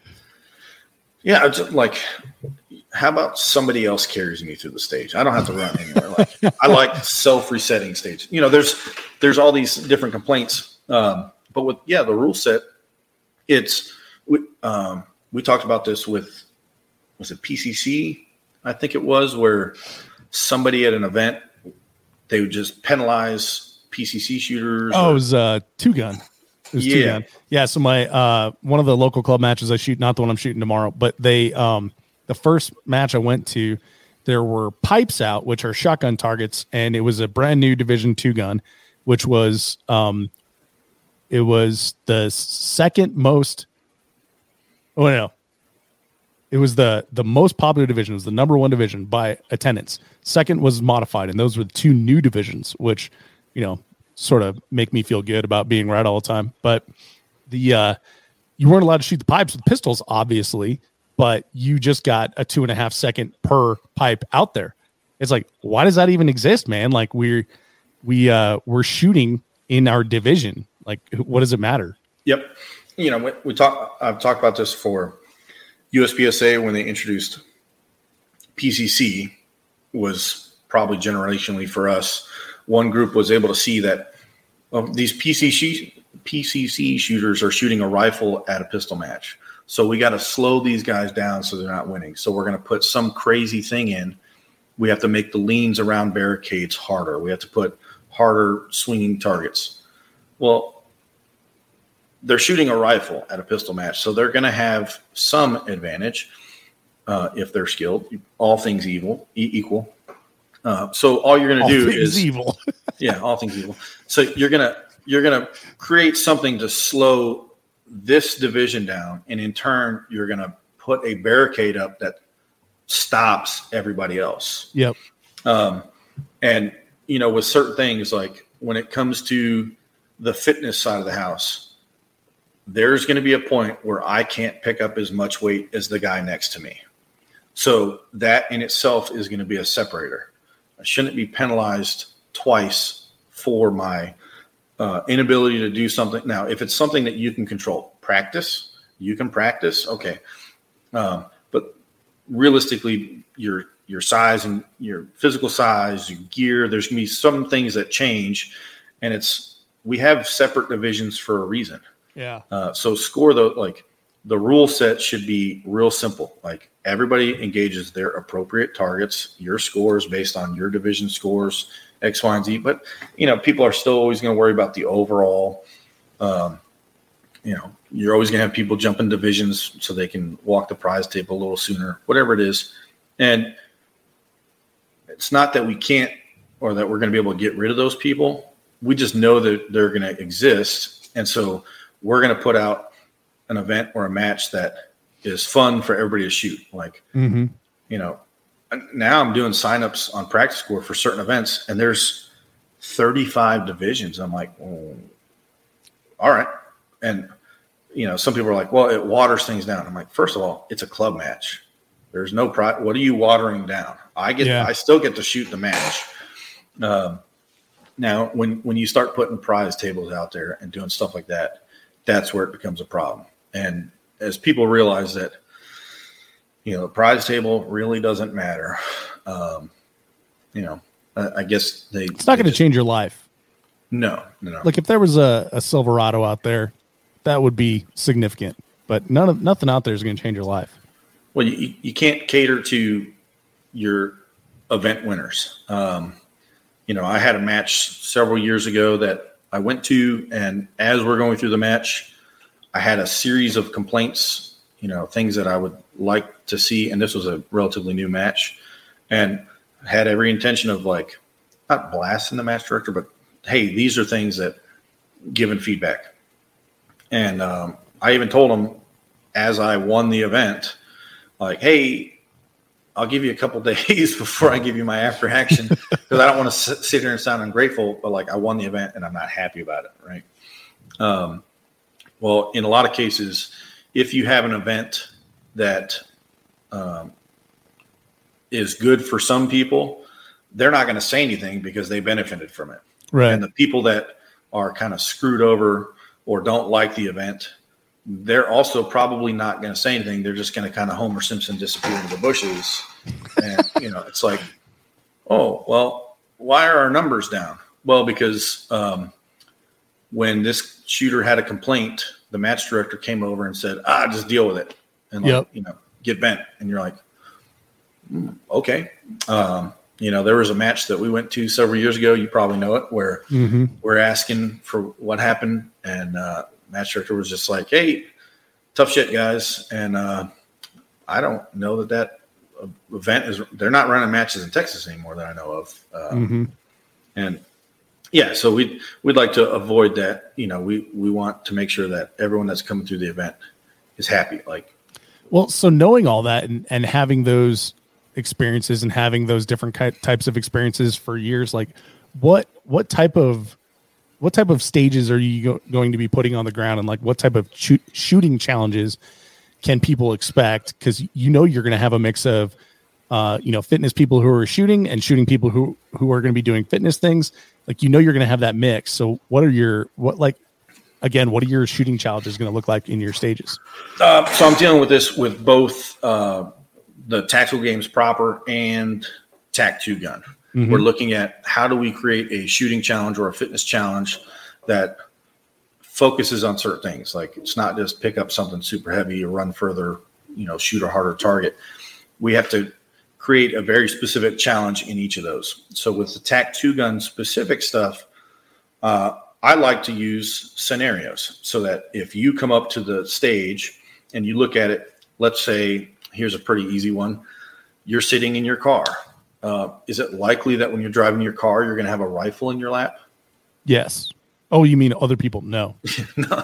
Yeah. It's like, how about somebody else carries me through the stage? I don't have to run anywhere. Like I like self-resetting stage. You know, there's there's all these different complaints. Um, but with yeah, the rule set, it's we um, we talked about this with was it P C C? I think it was where somebody at an event they would just penalize P C C shooters. Oh, or, it was uh, two gun. It was yeah. two gun. Yeah. So my uh, one of the local club matches I shoot, not the one I'm shooting tomorrow, but they um. The first match I went to, there were pipes out, which are shotgun targets, and it was a brand new Division two gun, which was um, it was the second most. Oh no, it was the the most popular division. It was the number one division by attendance. Second was modified, and those were the two new divisions, which you know sort of make me feel good about being right all the time. But the uh, you weren't allowed to shoot the pipes with pistols, obviously. But you just got a two and a half second per pipe out there. It's like, why does that even exist, man? Like we're, we, uh, we're shooting in our division. Like, what does it matter? Yep. You know, we, we talk, I've talked about this for U S P S A when they introduced P C C was probably generationally for us. One group was able to see that well, these P C C, P C C shooters are shooting a rifle at a pistol match. So we got to slow these guys down so they're not winning. So we're going to put some crazy thing in. We have to make the leans around barricades harder. We have to put harder swinging targets. Well, they're shooting a rifle at a pistol match, so they're going to have some advantage uh, if they're skilled. All things evil e- equal. Uh, so all you're going to do is evil. yeah, all things evil. So you're gonna you're gonna create something to slow this division down, and in turn, you're gonna put a barricade up that stops everybody else. Yep. Um, and you know, with certain things, like when it comes to the fitness side of the house, there's going to be a point where I can't pick up as much weight as the guy next to me. So that in itself is going to be a separator. I shouldn't be penalized twice for my uh, inability to do something. Now, if it's something that you can control, practice, you can practice. Okay. Um, but realistically, your, your size and your physical size, your gear, there's going to be some things that change, and it's, we have separate divisions for a reason. Yeah. Uh, so score the, like the rule set should be real simple. Like everybody engages their appropriate targets, your scores based on your division scores, X, Y, and Z. But, you know, people are still always going to worry about the overall, um, you know, you're always going to have people jump in divisions so they can walk the prize table a little sooner, whatever it is. And it's not that we can't, or that we're going to be able to get rid of those people. We just know that they're going to exist. And so we're going to put out an event or a match that is fun for everybody to shoot. Like, mm-hmm. you know, now I'm doing signups on Practice Score for certain events, and there's thirty-five divisions. I'm like, oh, all right. And, you know, some people are like, well, it waters things down. I'm like, first of all, it's a club match. There's no pride. What are you watering down? I get, yeah. I still get to shoot the match. Um, now, when, when you start putting prize tables out there and doing stuff like that, that's where it becomes a problem. And as people realize that, you know, the prize table really doesn't matter. Um, you know, I, I guess they. It's not going to change your life. No, no. Like if there was a, a Silverado out there, that would be significant. But none of nothing out there is going to change your life. Well, you you can't cater to your event winners. Um, you know, I had a match several years ago that I went to, and as we're going through the match, I had a series of complaints, you know, things that I would like to see. And this was a relatively new match, and had every intention of like, not blasting the match director, but hey, these are things that giving feedback. And um, I even told him as I won the event, like, hey, I'll give you a couple days before I give you my after action, because I don't want to sit here and sound ungrateful, but like I won the event and I'm not happy about it. Right. Um, well, in a lot of cases, if you have an event that um, is good for some people, they're not going to say anything because they benefited from it. Right. And the people that are kind of screwed over or don't like the event, they're also probably not going to say anything. They're just going to kind of Homer Simpson disappear into the bushes. And, you know, it's like, oh, well, why are our numbers down? Well, because um, when this shooter had a complaint, the match director came over and said, ah, just deal with it. And, like, yep. you know, get bent. And you're like, mm, okay. Um, you know, there was a match that we went to several years ago. You probably know it, where mm-hmm. we're asking for what happened. And uh, match director was just like, hey, tough shit, guys. And uh, I don't know that that event is – they're not running matches in Texas anymore that I know of. Um, mm-hmm. And, yeah, so we'd, we'd like to avoid that. You know, we, we want to make sure that everyone that's coming through the event is happy. Like, well, so knowing all that and, and having those experiences and having those different types of experiences for years, like what what type of what type of stages are you go, going to be putting on the ground, and like what type of shoot, shooting challenges can people expect? Because you know you're going to have a mix of uh, you know fitness people who are shooting and shooting people who who are going to be doing fitness things. Like, you know you're going to have that mix. So what are your what like again what are your shooting challenges going to look like in your stages? Uh, so I'm dealing with this with both uh, the Tactical Games proper and Tac two gun. Mm-hmm. We're looking at how do we create a shooting challenge or a fitness challenge that focuses on certain things. Like it's not just pick up something super heavy or run further, you know, shoot a harder target. We have to create a very specific challenge in each of those. So with the T A C two gun specific stuff, uh, I like to use scenarios so that if you come up to the stage and you look at it, let's say, here's a pretty easy one. You're sitting in your car. Uh, is it likely that when you're driving your car, you're going to have a rifle in your lap? Yes. Oh, you mean other people? No. No.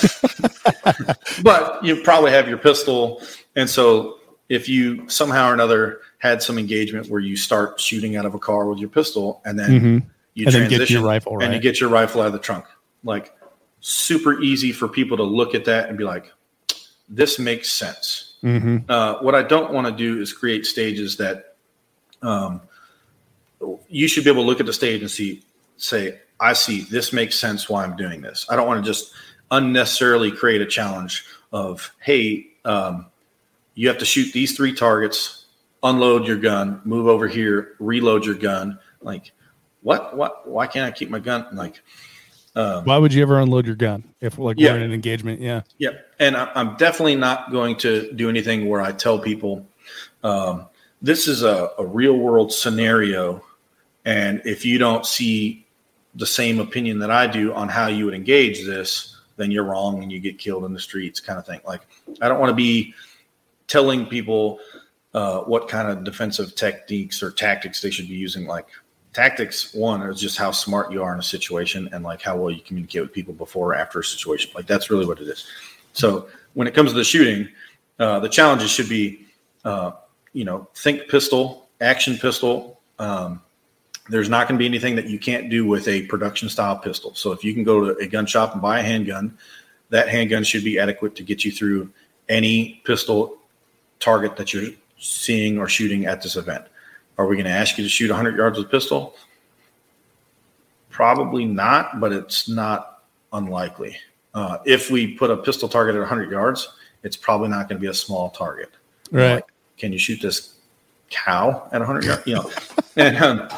But you probably have your pistol. And so if you somehow or another had some engagement where you start shooting out of a car with your pistol and then mm-hmm. you and transition then get your rifle, right? and you get your rifle out of the trunk, like super easy for people to look at that and be like, this makes sense. Mm-hmm. Uh, what I don't want to do is create stages that um, you should be able to look at the stage and see, say, I see this makes sense why I'm doing this. I don't want to just unnecessarily create a challenge of, hey, um, you have to shoot these three targets, unload your gun, move over here, reload your gun. Like, what? What? Why can't I keep my gun? Like, um, why would you ever unload your gun if like yeah. we're in an engagement? Yeah. Yeah. And I, I'm definitely not going to do anything where I tell people um, this is a, a real world scenario. And if you don't see the same opinion that I do on how you would engage this, then you're wrong and you get killed in the streets kind of thing. Like, I don't want to be telling people uh, what kind of defensive techniques or tactics they should be using. Like, tactics, one, is just how smart you are in a situation and like how well you communicate with people before or after a situation. Like, that's really what it is. So when it comes to the shooting, uh, the challenges should be, uh, you know, think pistol, action pistol. Um, there's not going to be anything that you can't do with a production style pistol. So if you can go to a gun shop and buy a handgun, that handgun should be adequate to get you through any pistol target that you're seeing or shooting at this event. Are we going to ask you to shoot one hundred yards with a pistol? Probably not, but it's not unlikely. Uh, if we put a pistol target at one hundred yards, it's probably not going to be a small target. Right. Like, can you shoot this cow at one hundred yards? You know, and um,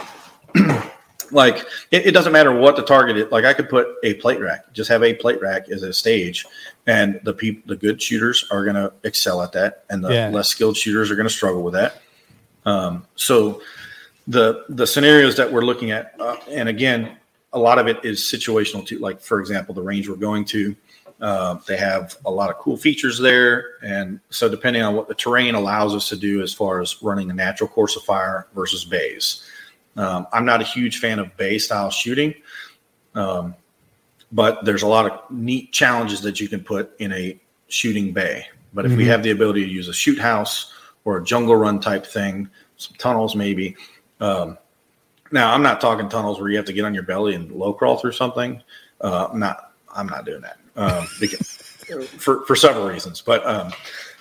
like it, it doesn't matter what the target is. Like, I could put a plate rack, just have a plate rack as a stage, and the people, the good shooters are going to excel at that, and the yeah. less skilled shooters are going to struggle with that. Um, so the the scenarios that we're looking at, uh, and again, a lot of it is situational too. Like, for example, the range we're going to, uh, they have a lot of cool features there, and so depending on what the terrain allows us to do as far as running a natural course of fire versus bays. Um, I'm not a huge fan of bay style shooting, um, but there's a lot of neat challenges that you can put in a shooting bay. But if mm-hmm. we have the ability to use a shoot house or a jungle run type thing, some tunnels maybe. Um, now, I'm not talking tunnels where you have to get on your belly and low crawl through something. Uh, I'm not. I'm not doing that um, because, for for several reasons. But um,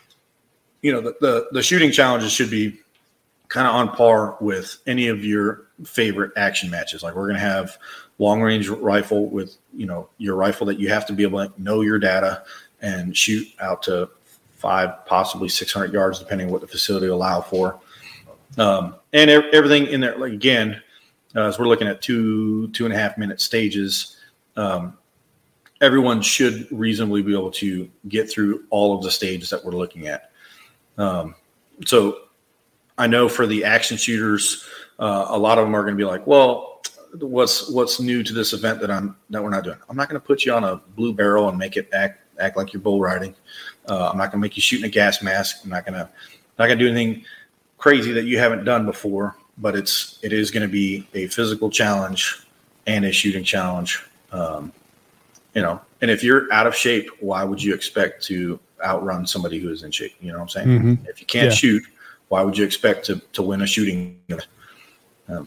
you know, the, the the shooting challenges should be kind of on par with any of your favorite action matches. Like, we're going to have long range rifle with, you know, your rifle that you have to be able to know your data and shoot out to five, possibly six hundred yards, depending on what the facility will allow for. Um, and e- everything in there, like, again, uh, as we're looking at two, two and a half minute stages, um, everyone should reasonably be able to get through all of the stages that we're looking at. Um, so I know for the action shooters, uh, a lot of them are going to be like, well, what's, what's new to this event that I'm, that we're not doing? I'm not going to put you on a blue barrel and make it act, act like you're bull riding. Uh, I'm not going to make you shoot in a gas mask. I'm not going to, not going to do anything crazy that you haven't done before, but it's, it is going to be a physical challenge and a shooting challenge. Um, you know, and if you're out of shape, why would you expect to outrun somebody who is in shape? You know what I'm saying? Mm-hmm. If you can't yeah. shoot, why would you expect to, to win a shooting? Um,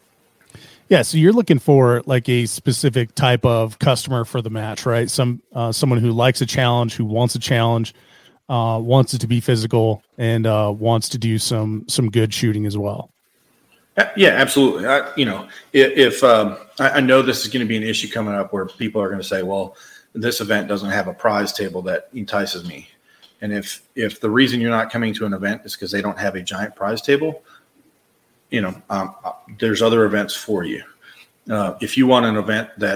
Yeah, so you're looking for like a specific type of customer for the match, right? Some uh, someone who likes a challenge, who wants a challenge, uh, wants it to be physical, and uh, wants to do some some good shooting as well. Yeah, absolutely. I, you know, if, if um, I, I know this is going to be an issue coming up where people are going to say, "Well, this event doesn't have a prize table that entices me," and if if the reason you're not coming to an event is because they don't have a giant prize table, you know, um, there's other events for you. Uh, if you want an event that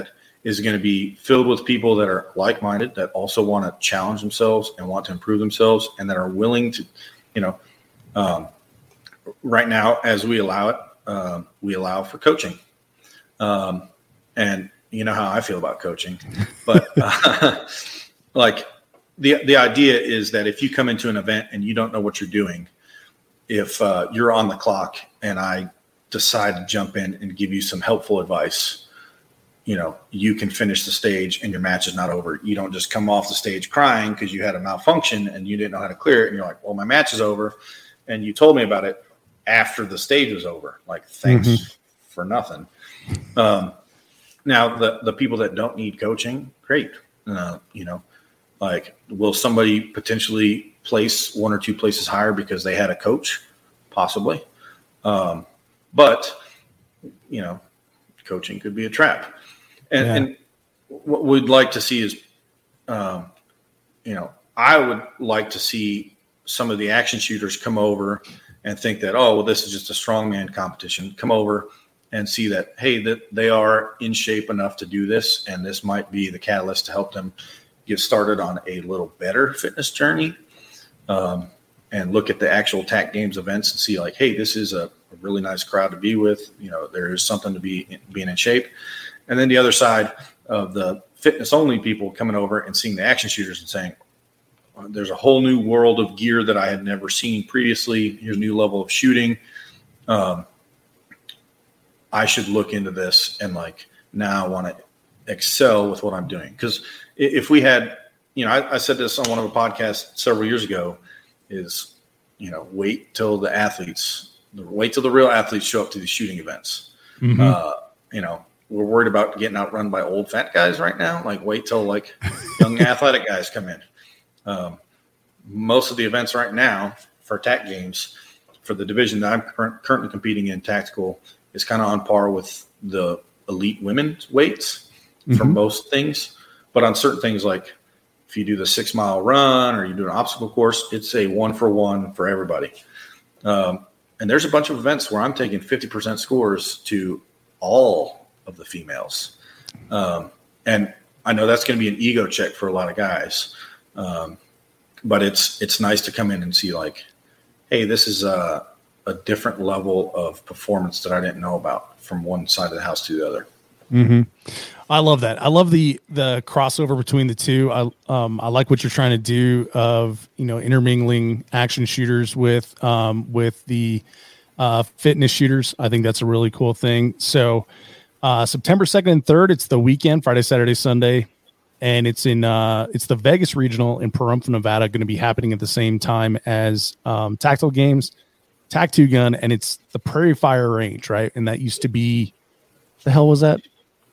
is going to be filled with people that are like-minded, that also want to challenge themselves and want to improve themselves, and that are willing to, you know, um, right now, as we allow it, um, we allow for coaching. Um, and you know how I feel about coaching, but uh, like the, the idea is that if you come into an event and you don't know what you're doing, if uh, you're on the clock and I decide to jump in and give you some helpful advice, you know, you can finish the stage and your match is not over. You don't just come off the stage crying because you had a malfunction and you didn't know how to clear it. And you're like, well, my match is over. And you told me about it after the stage was over. Like, thanks mm-hmm. for nothing. Um, now the, the people that don't need coaching, great. Uh, you know, like, will somebody potentially place one or two places higher because they had a coach? Possibly. Um, but, you know, coaching could be a trap. And, yeah. and what we'd like to see is, um, you know, I would like to see some of the action shooters come over and think that, oh, well, this is just a strongman competition. Come over and see that, hey, that they are in shape enough to do this, and this might be the catalyst to help them get started on a little better fitness journey. Um, and look at the actual T A C Games events and see, like, hey, this is a, a really nice crowd to be with. You know, there is something to be in, being in shape. And then the other side of the fitness-only people coming over and seeing the action shooters and saying, there's a whole new world of gear that I had never seen previously. Here's a new level of shooting. Um, I should look into this, and like, now I want to excel with what I'm doing. Because if we had, you know, I, I said this on one of the podcasts several years ago, is, you know, wait till the athletes, wait till the real athletes show up to these shooting events. Mm-hmm. Uh, you know, we're worried about getting outrun by old fat guys right now. Like, wait till like young athletic guys come in. Um, most of the events right now for T A C Games, for the division that I'm cur- currently competing in, tactical, is kind of on par with the elite women's weights mm-hmm. for most things. But on certain things, like if you do the six mile run or you do an obstacle course, it's a one for one for everybody. Um, and there's a bunch of events where I'm taking fifty percent scores to all of the females. Um, and I know that's going to be an ego check for a lot of guys. Um, but it's, it's nice to come in and see, like, hey, this is a, a different level of performance that I didn't know about from one side of the house to the other. Mm-hmm. I love that. I love the, the crossover between the two. I, um, I like what you're trying to do of, you know, intermingling action shooters with, um, with the, uh, fitness shooters. I think that's a really cool thing. So, uh, September second and third, it's the weekend, Friday, Saturday, Sunday. And it's in, uh, it's the Vegas Regional in Pahrump, Nevada, going to be happening at the same time as, um, Tactical Games, T A C two Gun, and it's the Prairie Fire Range, right? And that used to be, the hell was that?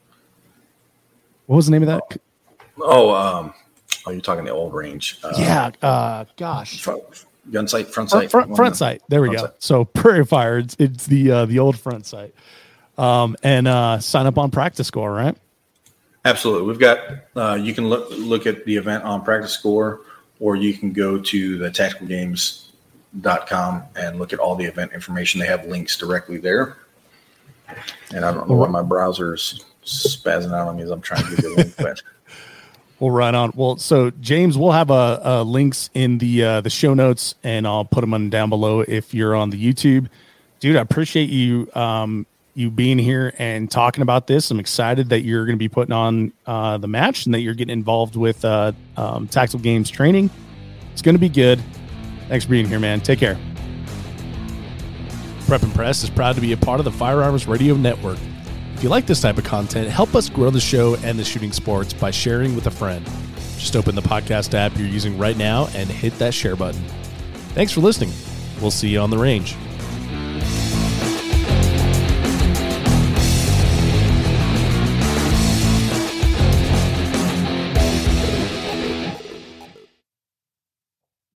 What was the name of that? Oh, um, oh, you're talking the old range. Uh, yeah. Uh, gosh. Front, gun sight, front sight. Front, front, front sight. There we go. Sight. So Prairie Fire, it's, it's the uh, the old front sight. Um, and uh, sign up on Practice Score, right? Absolutely. We've got, uh, you can look look at the event on Practice Score, or you can go to the tactical games dot com and look at all the event information. They have links directly there. And I don't know why my browser's spazzing out on me as I'm trying to give you a link, but well, right on. Well, so James, we'll have a, a links in the uh, the show notes, and I'll put them on down below if you're on the YouTube. Dude, I appreciate you um, you being here and talking about this. I'm excited that you're going to be putting on uh, the match and that you're getting involved with uh, um, Tactical Games training. It's going to be good. Thanks for being here, man. Take care. Prep and Press is proud to be a part of the Firearms Radio Network. If you like this type of content, help us grow the show and the shooting sports by sharing with a friend. Just open the podcast app you're using right now and hit that share button. Thanks for listening. We'll see you on the range.